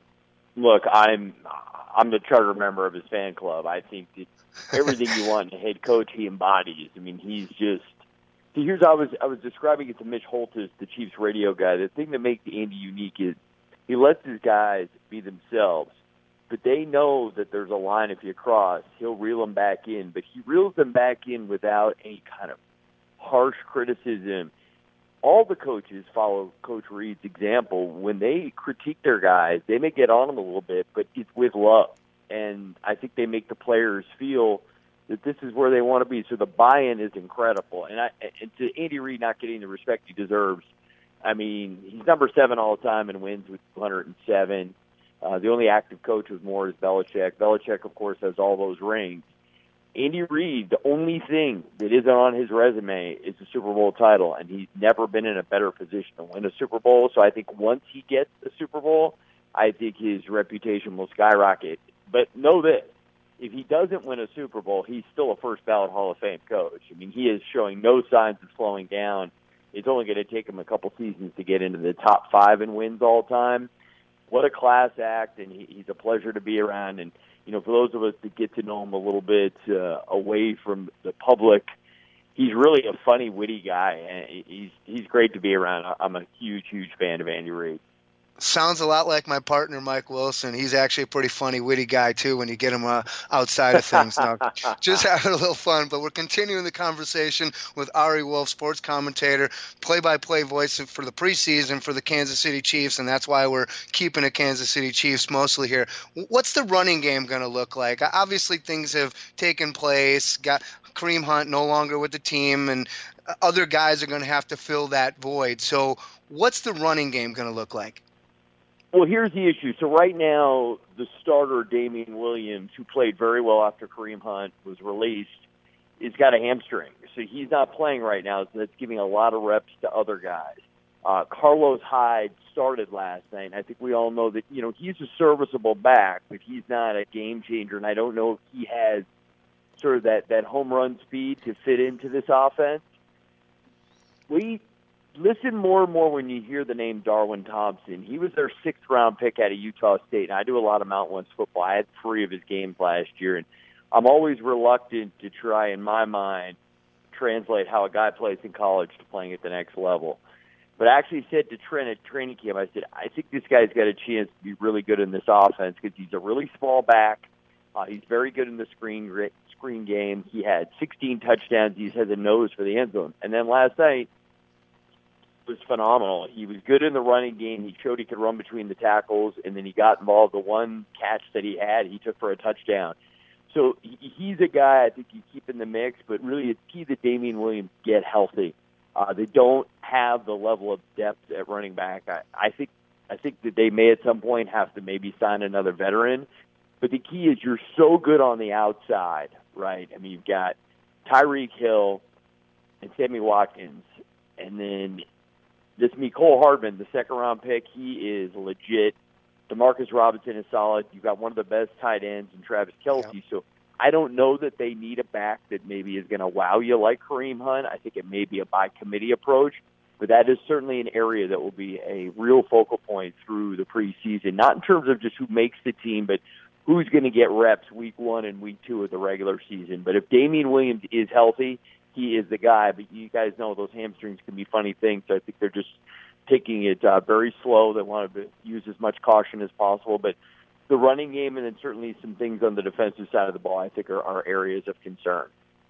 Look, I'm I'm the charter member of his fan club. I think that everything you want in a head coach, he embodies. I mean, he's just. See, here's how I was I was describing it to Mitch Holthus, the Chiefs radio guy. The thing that makes Andy unique is he lets his guys be themselves, but they know that there's a line if you cross, he'll reel them back in. But he reels them back in without any kind of harsh criticism. All the coaches follow Coach Reid's example. When they critique their guys, they may get on them a little bit, but it's with love. And I think they make the players feel that this is where they want to be. So the buy-in is incredible. And, I, and to Andy Reid not getting the respect he deserves, I mean, he's number seven all the time and wins with two hundred seven. Uh, the only active coach with more is Belichick. Belichick, of course, has all those rings. Andy Reid, the only thing that isn't on his resume is a Super Bowl title, and he's never been in a better position to win a Super Bowl. So I think once he gets the Super Bowl, I think his reputation will skyrocket. But know this, if he doesn't win a Super Bowl, he's still a first-ballot Hall of Fame coach. I mean, he is showing no signs of slowing down. It's only going to take him a couple seasons to get into the top five in wins all time. What a class act, and he, he's a pleasure to be around. And you know, for those of us that get to know him a little bit uh, away from the public, he's really a funny, witty guy, and he's he's great to be around. I'm a huge, huge fan of Andy Reid. Sounds a lot like my partner, Mike Wilson. He's actually a pretty funny, witty guy, too, when you get him uh, outside of things. Now, just having a little fun, but we're continuing the conversation with Ari Wolf, sports commentator, play-by-play voice for the preseason for the Kansas City Chiefs, and that's why we're keeping the Kansas City Chiefs mostly here. What's the running game going to look like? Obviously, things have taken place. Got Kareem Hunt no longer with the team, and other guys are going to have to fill that void. So what's the running game going to look like? Well, here's the issue. So right now, the starter, Damian Williams, who played very well after Kareem Hunt was released, has got a hamstring. So he's not playing right now, so that's giving a lot of reps to other guys. Uh, Carlos Hyde started last night, and I think we all know that, you know, he's a serviceable back, but he's not a game changer, and I don't know if he has sort of that, that home run speed to fit into this offense. We listen more and more when you hear the name Darwin Thompson. He was their sixth round pick out of Utah State, and I do a lot of Mountain West football. I had three of his games last year, and I'm always reluctant to try, in my mind, translate how a guy plays in college to playing at the next level. But I actually said to Trent at training camp, I said, I think this guy's got a chance to be really good in this offense because he's a really small back. Uh, he's very good in the screen screen game. He had sixteen touchdowns. He has a nose for the end zone. And then last night, was phenomenal. He was good in the running game. He showed he could run between the tackles, and then he got involved. The one catch that he had, he took for a touchdown. So he's a guy I think you keep in the mix, but really it's key that Damian Williams get healthy. Uh, they don't have the level of depth at running back. I, I think I think that they may at some point have to maybe sign another veteran. But the key is you're so good on the outside, right? I mean, you've got Tyreek Hill and Sammy Watkins, and then this Mecole Hardman, the second-round pick, he is legit. Demarcus Robinson is solid. You've got one of the best tight ends in Travis Kelce. Yeah. So I don't know that they need a back that maybe is going to wow you like Kareem Hunt. I think it may be a by-committee approach, but that is certainly an area that will be a real focal point through the preseason, not in terms of just who makes the team, but who's going to get reps week one and week two of the regular season. But if Damian Williams is healthy, he is the guy, but you guys know those hamstrings can be funny things. So I think they're just taking it uh, very slow. They want to use as much caution as possible. But the running game and then certainly some things on the defensive side of the ball I think are, are areas of concern.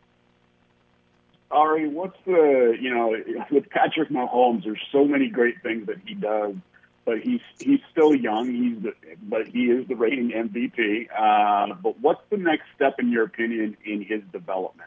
Ari, what's the, you know, with Patrick Mahomes, there's so many great things that he does but he's he's still young. He's the, but he is the reigning M V P. Uh, but what's the next step, in your opinion, in his development?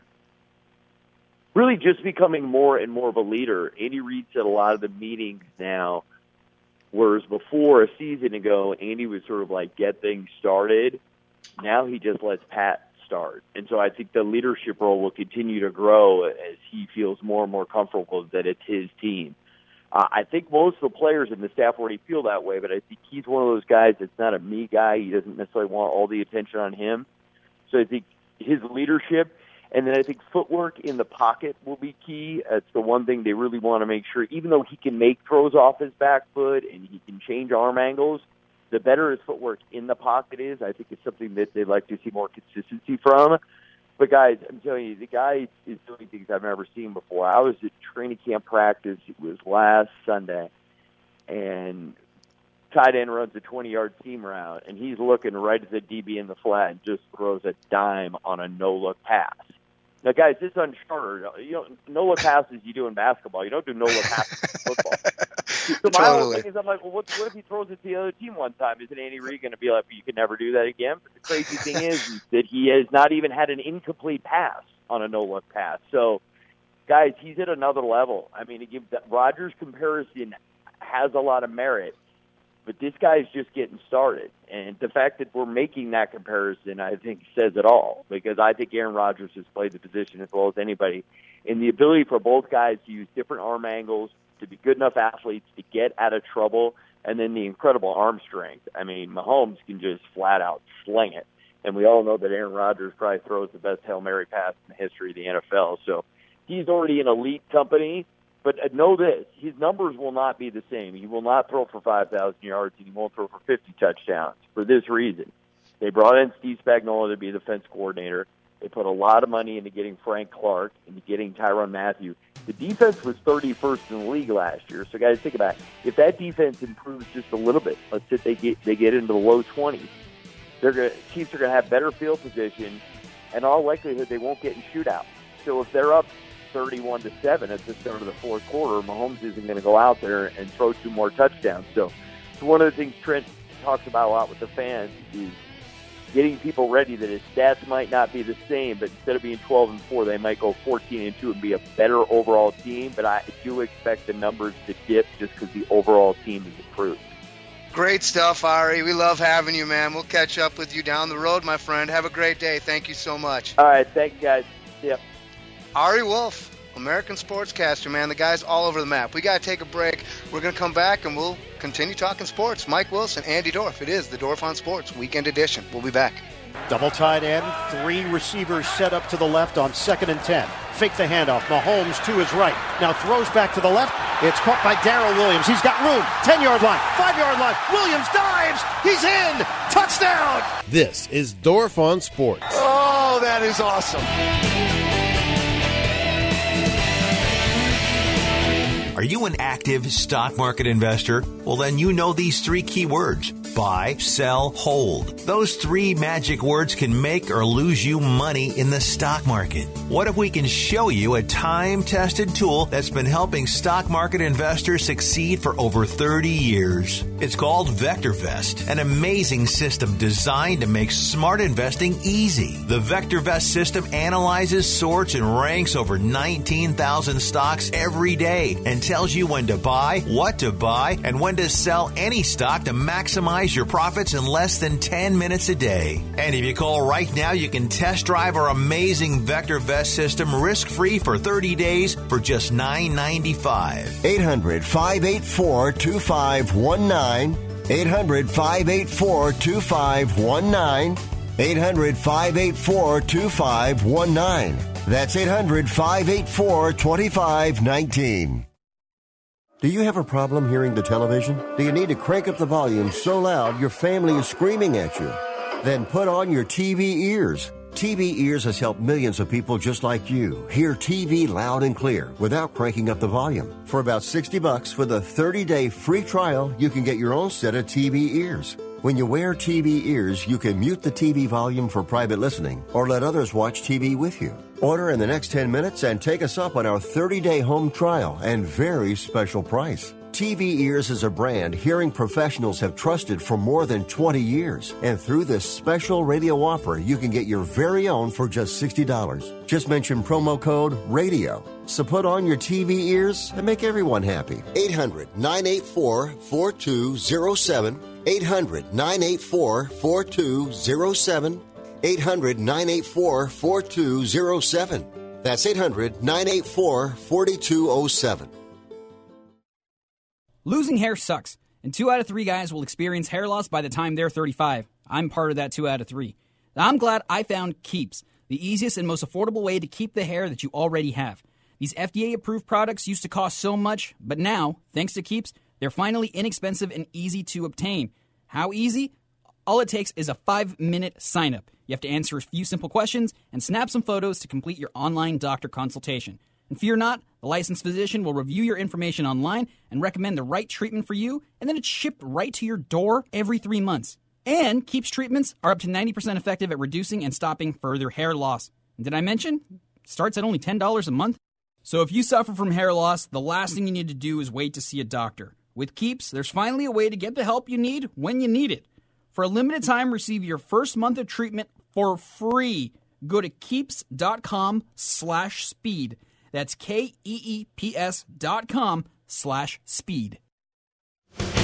Really just becoming more and more of a leader. Andy Reid's at a lot of the meetings now, whereas before, a season ago, Andy was sort of like get things started. Now he just lets Pat start. And so I think the leadership role will continue to grow as he feels more and more comfortable that it's his team. Uh, I think most of the players in the staff already feel that way, but I think he's one of those guys that's not a me guy. He doesn't necessarily want all the attention on him. So I think his leadership, and then I think footwork in the pocket will be key. That's the one thing they really want to make sure. Even though he can make throws off his back foot and he can change arm angles, the better his footwork in the pocket is. I think it's something that they'd like to see more consistency from. But, guys, I'm telling you, the guy is doing things I've never seen before. I was at training camp practice. It was last Sunday, and tight end runs a twenty-yard seam route, and he's looking right at the D B in the flat and just throws a dime on a no-look pass. Now, guys, this is uncharted. You know, no-look passes you do in basketball. You don't do no-look passes in football. So my Totally. whole thing is, I'm like, well, what, what if he throws it to the other team one time? Isn't Andy Reid going to be like, you can never do that again? But the crazy thing is, is that he has not even had an incomplete pass on a no-look pass. So, guys, he's at another level. I mean, again, that Rodgers comparison has a lot of merit, but this guy's just getting started. And the fact that we're making that comparison, I think, says it all, because I think Aaron Rodgers has played the position as well as anybody. And the ability for both guys to use different arm angles, to be good enough athletes to get out of trouble, and then the incredible arm strength. I mean, Mahomes can just flat out sling it. And we all know that Aaron Rodgers probably throws the best Hail Mary pass in the history of the N F L. So he's already an elite company. But know this, his numbers will not be the same. He will not throw for five thousand yards, and he won't throw for fifty touchdowns for this reason. They brought in Steve Spagnuolo to be the defense coordinator. They put a lot of money into getting Frank Clark, into getting Tyrann Mathieu. The defense was thirty-first in the league last year. So, guys, think about it. If that defense improves just a little bit, let's say they get they get into the low twenties, they're gonna, Chiefs are going to have better field position, and in all likelihood, they won't get in shootouts. So if they're up thirty-one to seven at the start of the fourth quarter, Mahomes isn't going to go out there and throw two more touchdowns. So it's one of the things Trent talks about a lot with the fans is getting people ready that his stats might not be the same, but instead of being twelve and four, they might go fourteen and two and be a better overall team. But I do expect the numbers to dip just because the overall team is improved. Great stuff, Ari. We love having you, man. We'll catch up with you down the road, my friend. Have a great day. Thank you so much. All right. Thanks, guys. Yep. Ari Wolf, American sportscaster, man. The guy's all over the map. We got to take a break. We're going to come back, and we'll continue talking sports. Mike Wilson, Andy Dorf. It is the Dorf on Sports Weekend Edition. We'll be back. Double tight end, three receivers set up to the left on second and ten. Fake the handoff. Mahomes to his right. Now throws back to the left. It's caught by Darrell Williams. He's got room. ten-yard line, five-yard line. Williams dives. He's in. Touchdown. This is Dorf on Sports. Oh, that is awesome. Are you an active stock market investor? Well, then you know these three key words: buy, sell, hold. Those three magic words can make or lose you money in the stock market. What if we can show you a time-tested tool that's been helping stock market investors succeed for over thirty years? It's called VectorVest, an amazing system designed to make smart investing easy. The VectorVest system analyzes, sorts, and ranks over nineteen thousand stocks every day and tells you when to buy, what to buy, and when to sell any stock to maximize your profits in less than ten minutes a day. And if you call right now, you can test drive our amazing VectorVest system risk-free for thirty days for just nine ninety-five. eight hundred, five eight four, two five one nine. eight hundred, five eight four, two five one nine. eight hundred, five eight four, two five one nine. That's eight hundred, five eight four, two five one nine. Do you have a problem hearing the television? Do you need to crank up the volume so loud your family is screaming at you? Then put on your T V ears. T V Ears has helped millions of people just like you hear T V loud and clear without cranking up the volume. For about sixty bucks with a thirty-day free trial, you can get your own set of T V ears. When you wear T V ears, you can mute the T V volume for private listening or let others watch T V with you. Order in the next ten minutes and take us up on our thirty-day home trial and very special price. T V Ears is a brand hearing professionals have trusted for more than twenty years. And through this special radio offer, you can get your very own for just sixty dollars. Just mention promo code RADIO. So put on your T V ears and make everyone happy. eight hundred, nine eight four, four two zero seven. eight hundred, nine eight four, four two zero seven. eight hundred, nine eight four, four two zero seven. That's eight hundred, nine eight four, four two zero seven. Losing hair sucks, and two out of three guys will experience hair loss by the time they're thirty-five. I'm part of that two out of three. I'm glad I found Keeps, the easiest and most affordable way to keep the hair that you already have. These F D A-approved products used to cost so much, but now, thanks to Keeps, they're finally inexpensive and easy to obtain. How easy? All it takes is a five-minute sign-up. You have to answer a few simple questions and snap some photos to complete your online doctor consultation. And fear not, the licensed physician will review your information online and recommend the right treatment for you, and then it's shipped right to your door every three months. And Keeps treatments are up to ninety percent effective at reducing and stopping further hair loss. And did I mention? It starts at only ten dollars a month. So if you suffer from hair loss, the last thing you need to do is wait to see a doctor. With Keeps, there's finally a way to get the help you need when you need it. For a limited time, receive your first month of treatment for free. Go to keeps.com slash speed. That's K-E-E-P-S dot com slash speed. Blitz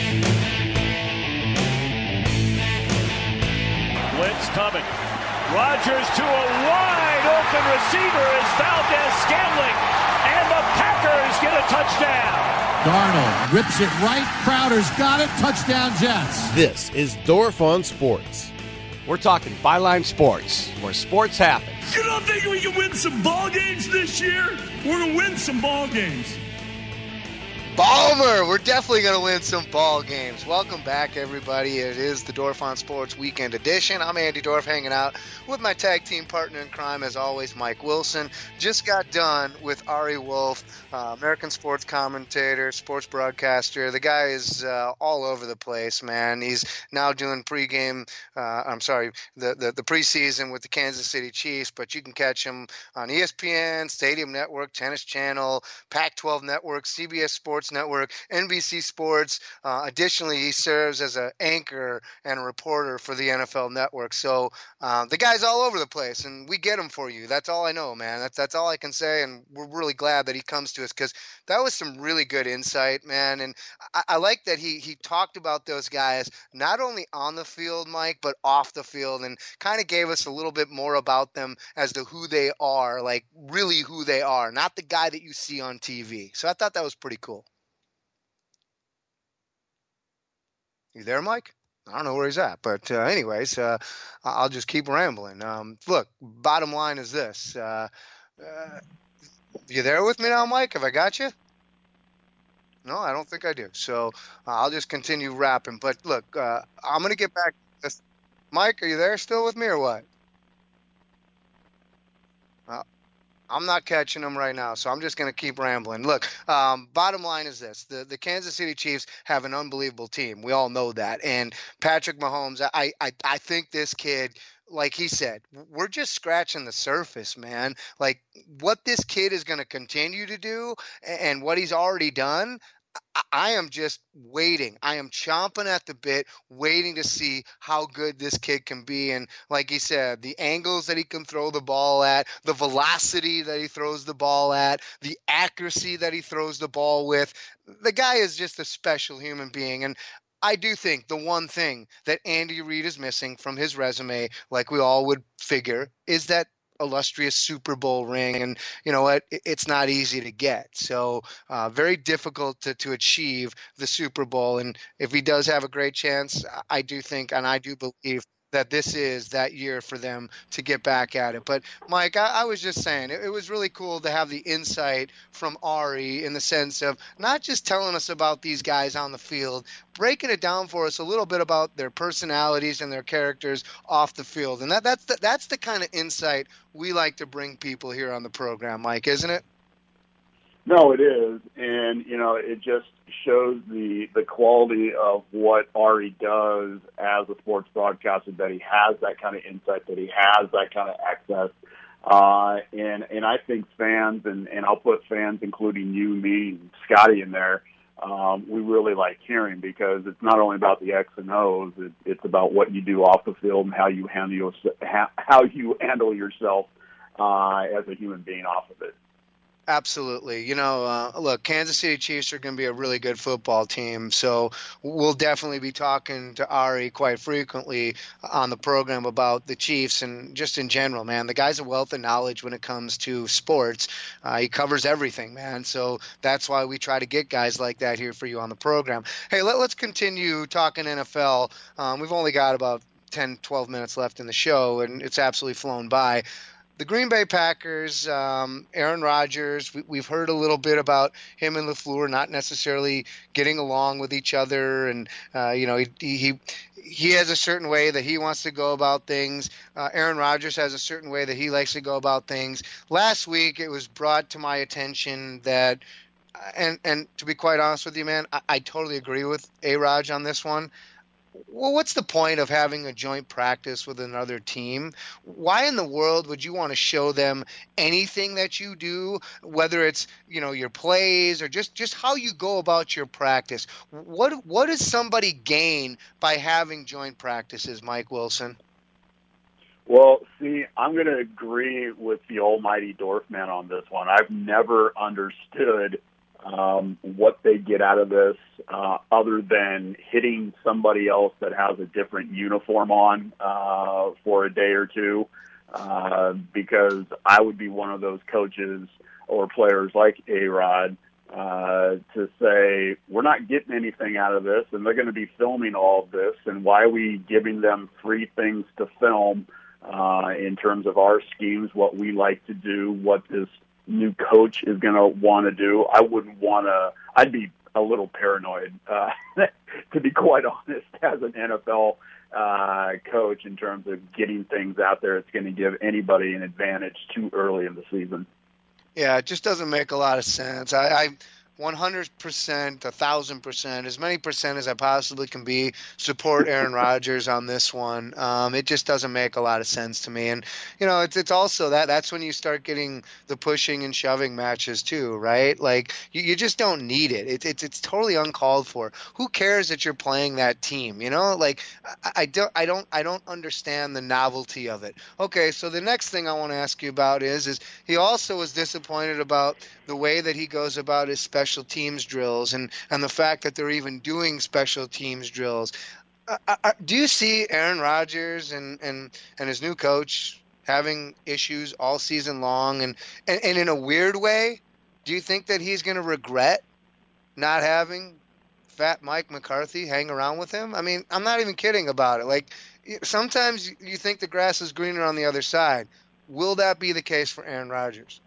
coming. Rodgers to a wide open receiver is Valdez-Scantling, and the Packers get a touchdown. Darnold rips it right. Crowder's got it. Touchdown Jets. This is Dorf on Sports. We're talking Byline Sports, where sports happens. You don't think we can win some ball games this year? We're going to win some ball games. Balmer, we're definitely going to win some ball games. Welcome back, everybody. It is the Dorf on Sports Weekend Edition. I'm Andy Dorf, hanging out with my tag team partner in crime, as always, Mike Wilson. Just got done with Ari Wolf, uh, American sports commentator, sports broadcaster. The guy is uh, all over the place, man. He's now doing pregame, uh, I'm sorry, the, the, the preseason with the Kansas City Chiefs, but you can catch him on E S P N, Stadium Network, Tennis Channel, Pac twelve Network, C B S Sports Network, N B C Sports. Uh, additionally, he serves as an anchor and a reporter for the N F L Network. So uh, the guy's all over the place, and we get him for you. That's all I know, man. That's that's all I can say, and we're really glad that he comes to us because that was some really good insight, man. And I, I like that he he talked about those guys not only on the field, Mike, but off the field, and kind of gave us a little bit more about them as to who they are, like really who they are, not the guy that you see on T V. So I thought that was pretty cool. You there, Mike? I don't know where he's at, but uh, anyways, uh, I'll just keep rambling. Um, look, bottom line is this. Uh, uh, you there with me now, Mike? Have I got you? No, I don't think I do. So uh, I'll just continue rapping. But look, uh, I'm going to get back to this. Mike, are you there still with me or what? Uh, I'm not catching them right now, so I'm just going to keep rambling. Look, um, bottom line is this. The the Kansas City Chiefs have an unbelievable team. We all know that. And Patrick Mahomes, I, I, I think this kid, like he said, we're just scratching the surface, man. Like what this kid is going to continue to do and what he's already done, I am just waiting. I am chomping at the bit, waiting to see how good this kid can be. And like he said, the angles that he can throw the ball at, the velocity that he throws the ball at, the accuracy that he throws the ball with. The guy is just a special human being. And I do think the one thing that Andy Reid is missing from his resume, like we all would figure, is that illustrious Super Bowl ring. And you know what? It's not easy to get. So uh, very difficult to, to achieve the Super Bowl. And if he does have a great chance, I do think, and I do believe that this is that year for them to get back at it. But Mike, I, I was just saying, it, it was really cool to have the insight from Ari in the sense of not just telling us about these guys on the field, breaking it down for us a little bit about their personalities and their characters off the field. And that, that's the, that's the kind of insight we like to bring people here on the program, Mike, isn't it? No, it is. And, you know, it just shows the the quality of what Ari does as a sports broadcaster, that he has that kind of insight, that he has that kind of access. Uh, and, and I think fans, and, and I'll put fans, including you, me, and Scotty in there, um, we really like hearing, because it's not only about the X and O's, it, it's about what you do off the field and how you handle your, how, how you handle yourself uh, as a human being off of it. Absolutely. You know, uh, look, Kansas City Chiefs are going to be a really good football team, so we'll definitely be talking to Ari quite frequently on the program about the Chiefs and just in general, man. The guy's a wealth of knowledge when it comes to sports. Uh, he covers everything, man, so that's why we try to get guys like that here for you on the program. Hey, let, let's continue talking N F L. Um, we've only got about ten, twelve minutes left in the show, and it's absolutely flown by. The Green Bay Packers, um, Aaron Rodgers, we, we've heard a little bit about him and LaFleur not necessarily getting along with each other. And, uh, you know, he, he he has a certain way that he wants to go about things. Uh, Aaron Rodgers has a certain way that he likes to go about things. Last week, it was brought to my attention that, and, and to be quite honest with you, man, I, I totally agree with A-Raj on this one. Well, what's the point of having a joint practice with another team? Why in the world would you want to show them anything that you do, whether it's, you know, your plays or just, just how you go about your practice? What what does somebody gain by having joint practices, Mike Wilson? Well, see, I'm going to agree with the almighty Dorfman on this one. I've never understood Um, what they get out of this, uh, other than hitting somebody else that has a different uniform on uh, for a day or two, uh, because I would be one of those coaches or players like A-Rod uh, to say, we're not getting anything out of this, and they're going to be filming all of this, and why are we giving them free things to film uh, in terms of our schemes, what we like to do, what this new coach is going to want to do. I wouldn't want to, I'd be a little paranoid, uh, to be quite honest, as an N F L uh, coach in terms of getting things out there. It's going to give anybody an advantage too early in the season. Yeah, it just doesn't make a lot of sense. I, I one hundred percent, one thousand percent, as many percent as I possibly can be, support Aaron Rodgers on this one. Um, it just doesn't make a lot of sense to me. And, you know, it's, it's also that that's when you start getting the pushing and shoving matches too, right? Like, you, you just don't need it. it it's it's totally uncalled for. Who cares that you're playing that team, you know? Like, I, I, don't, I, don't, I don't understand the novelty of it. Okay, so the next thing I want to ask you about is, is he also was disappointed about the way that he goes about his special special teams drills and, and the fact that they're even doing special teams drills. Uh, uh, do you see Aaron Rodgers and, and, and his new coach having issues all season long? And, and, and in a weird way, do you think that he's going to regret not having Fat Mike McCarthy hang around with him? I mean, I'm not even kidding about it. Like, sometimes you think the grass is greener on the other side. Will that be the case for Aaron Rodgers?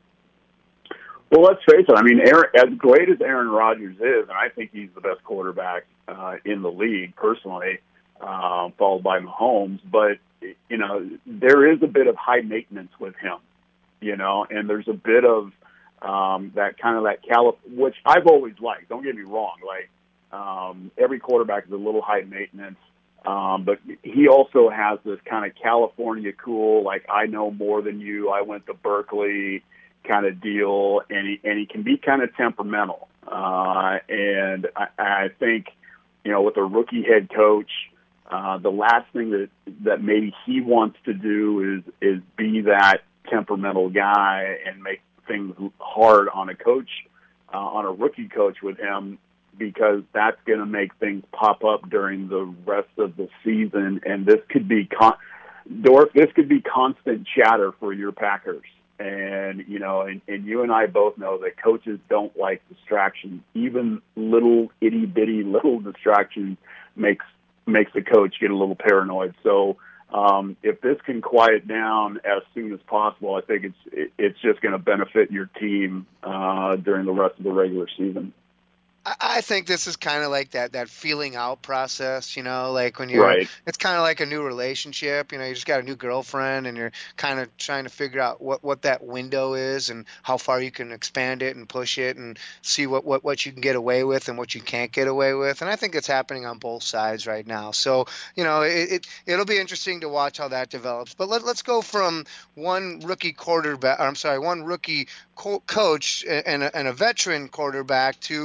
Well, let's face it. I mean, Aaron, as great as Aaron Rodgers is, and I think he's the best quarterback uh, in the league, personally, uh, followed by Mahomes. But, you know, there is a bit of high maintenance with him, you know, and there's a bit of um, that kind of that Calif, which I've always liked. Don't get me wrong. Like, um, every quarterback is a little high maintenance. Um, but he also has this kind of California cool, like, I know more than you. I went to Berkeley kind of deal, and he, and he can be kind of temperamental. Uh, and I, I think, you know, with a rookie head coach, uh, the last thing that, that maybe he wants to do is, is be that temperamental guy and make things hard on a coach, uh, on a rookie coach with him, because that's going to make things pop up during the rest of the season. And this could be, con- Dorf, this could be constant chatter for your Packers. And, you know, and, and you and I both know that coaches don't like distractions. Even little itty-bitty little distractions makes makes the coach get a little paranoid. So um, if this can quiet down as soon as possible, I think it's it, it's just going to benefit your team uh, during the rest of the regular season. I think this is kind of like that, that feeling out process, you know, like when you're, right. It's kind of like a new relationship, you know, you just got a new girlfriend and you're kind of trying to figure out what, what that window is and how far you can expand it and push it and see what, what, what you can get away with and what you can't get away with. And I think it's happening on both sides right now. So, you know, it, it, it'll be interesting to watch how that develops. But let, let's go from one rookie quarterback, or I'm sorry, one rookie co- coach and a, and a veteran quarterback to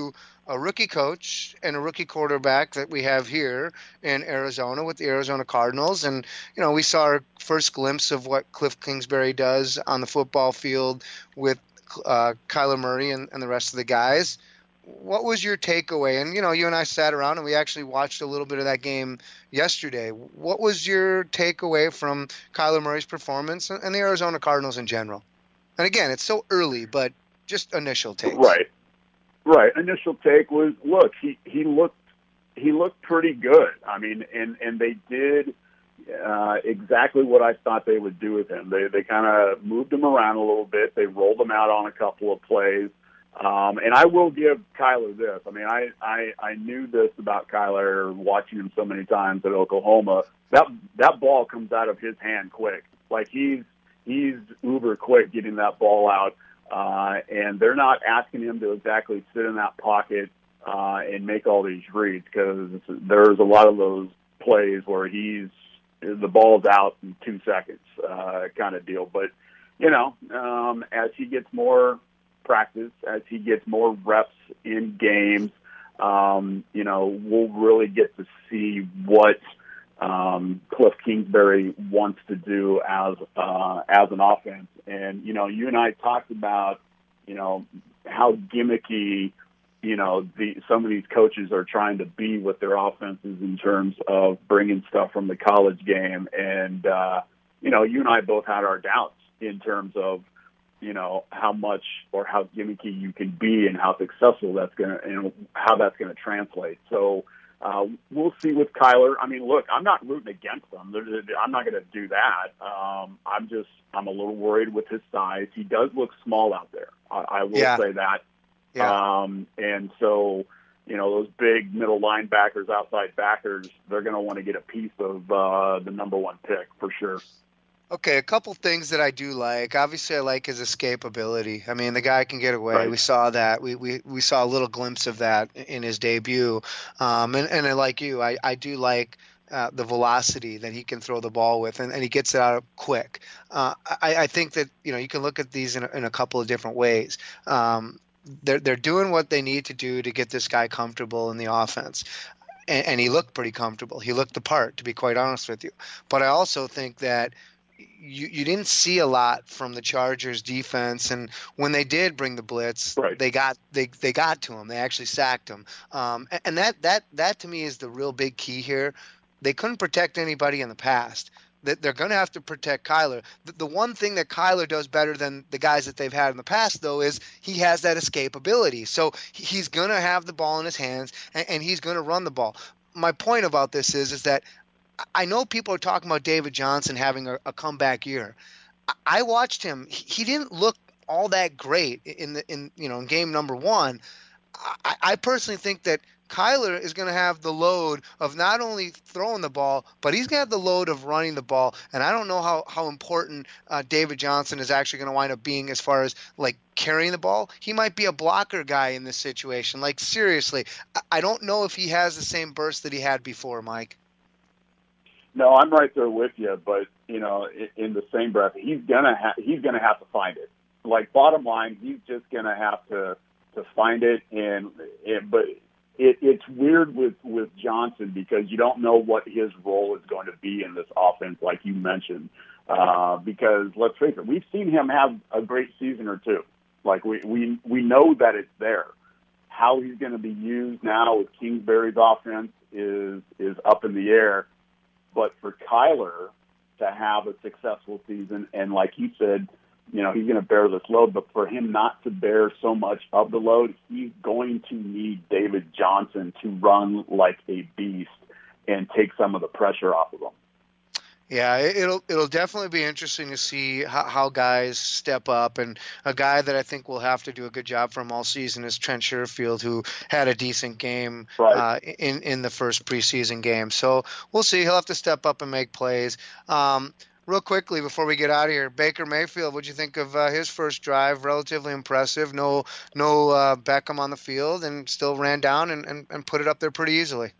a rookie coach and a rookie quarterback that we have here in Arizona with the Arizona Cardinals. And, you know, we saw our first glimpse of what Cliff Kingsbury does on the football field with uh, Kyler Murray and, and the rest of the guys. What was your takeaway? And, you know, you and I sat around and we actually watched a little bit of that game yesterday. What was your takeaway from Kyler Murray's performance and the Arizona Cardinals in general? And again, it's so early, but just initial takes. Right. Right. Initial take was, look, he, he looked he looked pretty good. I mean, and, and they did uh, exactly what I thought they would do with him. They they kind of moved him around a little bit. They rolled him out on a couple of plays. Um, and I will give Kyler this. I mean, I, I, I knew this about Kyler watching him so many times at Oklahoma. That that ball comes out of his hand quick. Like he's he's uber quick getting that ball out. Uh, and they're not asking him to exactly sit in that pocket uh, and make all these reads, because there's a lot of those plays where he's the ball's out in two seconds uh, kind of deal. But, you know, um, as he gets more practice, as he gets more reps in games, um, you know, we'll really get to see what um, Cliff Kingsbury wants to do as uh, as an offense. And, you know, you and I talked about, you know, how gimmicky, you know, the some of these coaches are trying to be with their offenses in terms of bringing stuff from the college game. And, uh, you know, you and I both had our doubts in terms of, you know, how much or how gimmicky you can be and how successful that's going to, and how that's going to translate. So uh, we'll see with Kyler. I mean, look, I'm not rooting against him. I'm not going to do that. Um, I'm just, I'm a little worried with his size. He does look small out there. I, I will yeah. say that. Yeah. Um, and so, you know, those big middle linebackers, outside backers, they're going to want to get a piece of uh, the number one pick for sure. Okay, a couple things that I do like. Obviously, I like his escapability. I mean, the guy can get away. Right. We saw that. We, we we saw a little glimpse of that in his debut. Um, and, and I like you. I, I do like uh, the velocity that he can throw the ball with, and, and he gets it out quick. Uh, I, I think that, you know, you can look at these in a, in a couple of different ways. Um, they're they're doing what they need to do to get this guy comfortable in the offense. And, and he looked pretty comfortable. He looked the part, to be quite honest with you. But I also think that You, you didn't see a lot from the Chargers defense, and when they did bring the blitz, right. they got they, they got to him. They actually sacked him, um, and, and that that that to me is the real big key here. They couldn't protect anybody in the past. That they're going to have to protect Kyler. The, the one thing that Kyler does better than the guys that they've had in the past, though, is he has that escapability. So he's going to have the ball in his hands, and, and he's going to run the ball. My point about this is is that I know people are talking about David Johnson having a, a comeback year. I watched him; he didn't look all that great in the in you know in game number one. I, I personally think that Kyler is going to have the load of not only throwing the ball, but he's going to have the load of running the ball. And I don't know how how important uh, David Johnson is actually going to wind up being as far as like carrying the ball. He might be a blocker guy in this situation. Like seriously, I, I don't know if he has the same burst that he had before, Mike. No, I'm right there with you, but you know, in the same breath, he's gonna ha- he's gonna have to find it. Like bottom line, he's just gonna have to to find it. And, and but it, it's weird with with Johnson because you don't know what his role is going to be in this offense, like you mentioned. Uh, because let's face it, we've seen him have a great season or two. Like we we we know that it's there. How he's going to be used now with Kingsbury's offense is is up in the air. But for Kyler to have a successful season, and like you said, you know, he's going to bear this load, but for him not to bear so much of the load, he's going to need David Johnson to run like a beast and take some of the pressure off of him. Yeah, it'll it'll definitely be interesting to see how, how guys step up, and a guy that I think will have to do a good job for him all season is Trent Sherfield, who had a decent game right. uh, in in the first preseason game. So we'll see. He'll have to step up and make plays. Um, real quickly before we get out of here, Baker Mayfield, what'd you think of uh, his first drive? Relatively impressive. No no uh, Beckham on the field, and still ran down and, and, and put it up there pretty easily.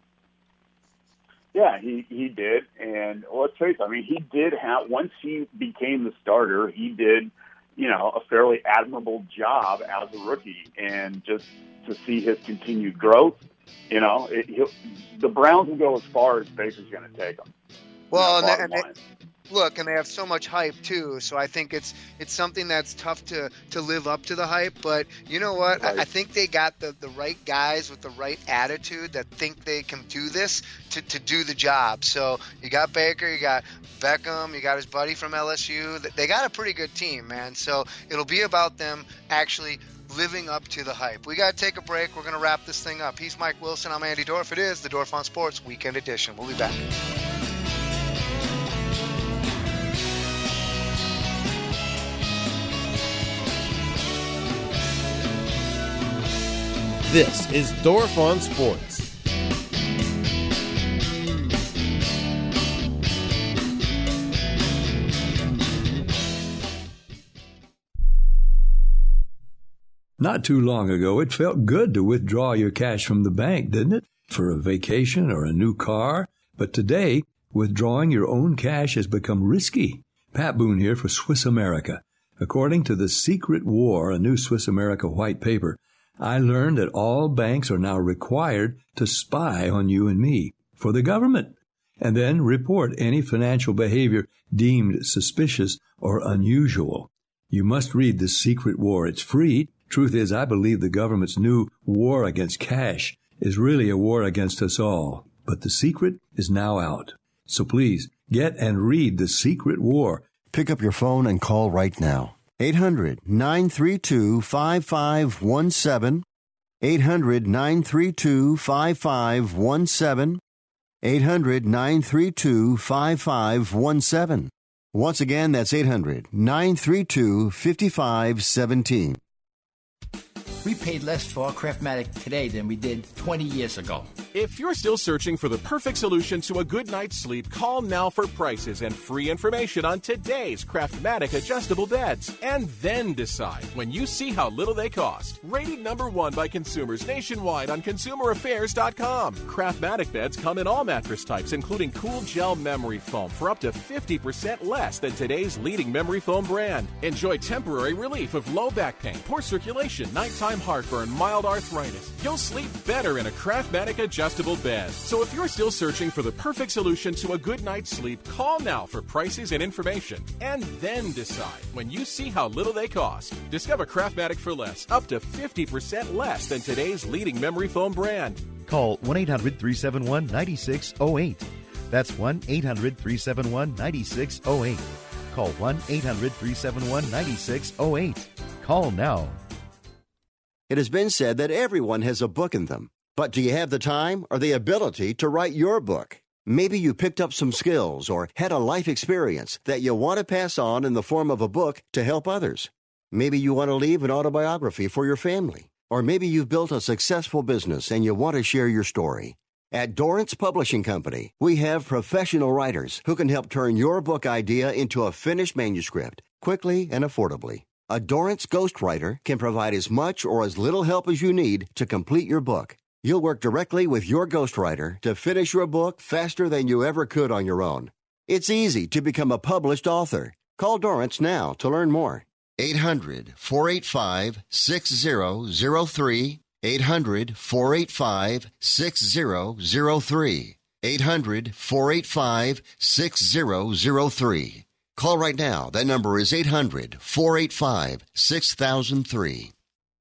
Yeah, he, he did. And let's face it, I mean, he did have, once he became the starter, he did, you know, a fairly admirable job as a rookie, and just to see his continued growth, you know, it, he'll, the Browns will go as far as Baker's going to take them. Well, you know, and, they, and they, look, and they have so much hype too. So I think it's it's something that's tough to, to live up to the hype. But you know what? Right. I, I think they got the, the right guys with the right attitude that think they can do this to, to do the job. So you got Baker, you got Beckham, you got his buddy from L S U. They got a pretty good team, man. So it'll be about them actually living up to the hype. We got to take a break. We're going to wrap this thing up. He's Mike Wilson. I'm Andy Dorf. It is the Dorf on Sports Weekend Edition. We'll be back. This is Dorf on Sports. Not too long ago, it felt good to withdraw your cash from the bank, didn't it? For a vacation or a new car. But today, withdrawing your own cash has become risky. Pat Boone here for Swiss America. According to The Secret War, a new Swiss America white paper, I learned that all banks are now required to spy on you and me for the government, and then report any financial behavior deemed suspicious or unusual. You must read The Secret War. It's free. Truth is, I believe the government's new war against cash is really a war against us all. But the secret is now out. So please, get and read The Secret War. Pick up your phone and call right now. eight hundred nine three two five five one seven. eight hundred nine three two five five one seven. eight hundred nine three two five five one seven. Once again, that's eight hundred nine three two five five one seven. We paid less for our Craftmatic today than we did twenty years ago. If you're still searching for the perfect solution to a good night's sleep, call now for prices and free information on today's Craftmatic adjustable beds. And then decide when you see how little they cost. Rated number one by consumers nationwide on consumer affairs dot com. Craftmatic beds come in all mattress types, including cool gel memory foam for up to fifty percent less than today's leading memory foam brand. Enjoy temporary relief of low back pain, poor circulation, nighttime heartburn, mild arthritis. You'll sleep better in a Craftmatic adjustable bed. So if you're still searching for the perfect solution to a good night's sleep, call now for prices and information. And then decide when you see how little they cost. Discover Craftmatic for less, up to fifty percent less than today's leading memory foam brand. Call one eight hundred three seven one nine six zero eight. That's one eight hundred three seven one nine six zero eight. Call one eight hundred three seven one nine six zero eight. Call now. It has been said that everyone has a book in them. But do you have the time or the ability to write your book? Maybe you picked up some skills or had a life experience that you want to pass on in the form of a book to help others. Maybe you want to leave an autobiography for your family. Or maybe you've built a successful business and you want to share your story. At Dorrance Publishing Company, we have professional writers who can help turn your book idea into a finished manuscript quickly and affordably. A Dorrance ghostwriter can provide as much or as little help as you need to complete your book. You'll work directly with your ghostwriter to finish your book faster than you ever could on your own. It's easy to become a published author. Call Dorrance now to learn more. eight hundred four eight five six zero zero three. eight hundred four eight five six zero zero three. eight hundred four eight five six zero zero three. Call right now. That number is eight hundred four eight five six thousand three.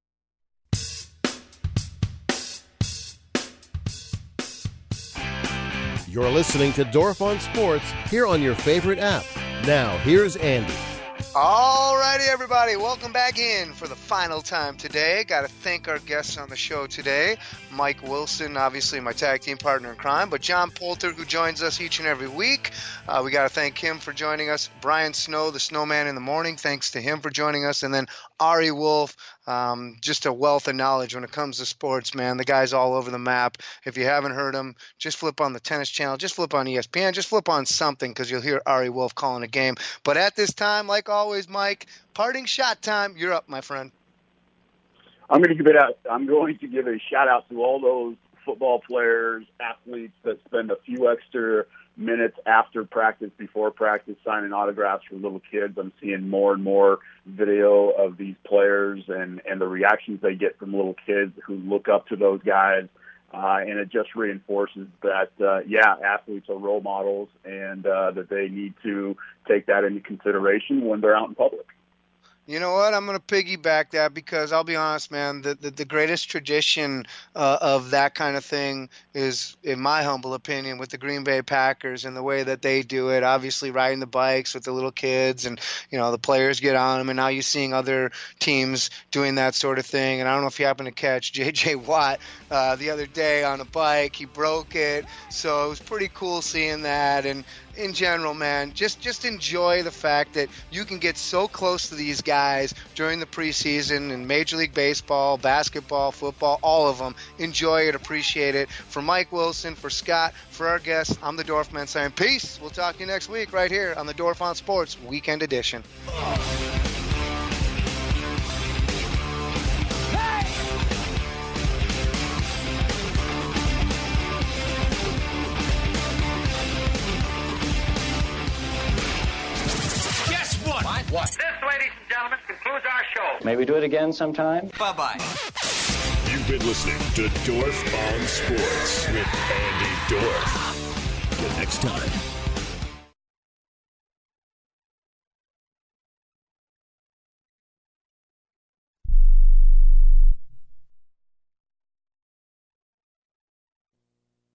You're listening to Dorf on Sports here on your favorite app. Now, here's Andy. All righty, everybody. Welcome back in for the final time today. Got to thank our guests on the show today. Mike Wilson, obviously my tag team partner in crime, but John Poulter, who joins us each and every week. Uh, we got to thank him for joining us. Brian Snow, the Snowman in the Morning, thanks to him for joining us. And then Ari Wolf, um, just a wealth of knowledge when it comes to sports, man. The guy's all over the map. If you haven't heard him, just flip on the Tennis Channel, just flip on E S P N, just flip on something because you'll hear Ari Wolf calling a game. But at this time, like always, Mike, parting shot time. You're up, my friend. I'm going to give it out. I'm going to give a shout out to all those football players, athletes that spend a few extra minutes after practice, before practice, signing autographs for little kids. I'm seeing more and more video of these players and, and the reactions they get from little kids who look up to those guys. Uh, and it just reinforces that, uh, yeah, athletes are role models, and uh, that they need to take that into consideration when they're out in public. You know what? I'm going to piggyback that because I'll be honest, man, the, the, the greatest tradition uh, of that kind of thing is, in my humble opinion, with the Green Bay Packers and the way that they do it, obviously riding the bikes with the little kids and, you know, the players get on them. And now you're seeing other teams doing that sort of thing. And I don't know if you happen to catch J J Watt uh, the other day on a bike. He broke it. So it was pretty cool seeing that. And in general, man, just just enjoy the fact that you can get so close to these guys during the preseason in Major League Baseball, basketball, football, all of them. Enjoy it, appreciate it. For Mike Wilson, for Scott, for our guests, I'm the Dorfman saying peace. We'll talk to you next week right here on the Dorf on Sports Weekend Edition. What? This, ladies and gentlemen, concludes our show. Maybe do it again sometime? Bye-bye. You've been listening to Dorf on Sports with Andy Dorf. The next time.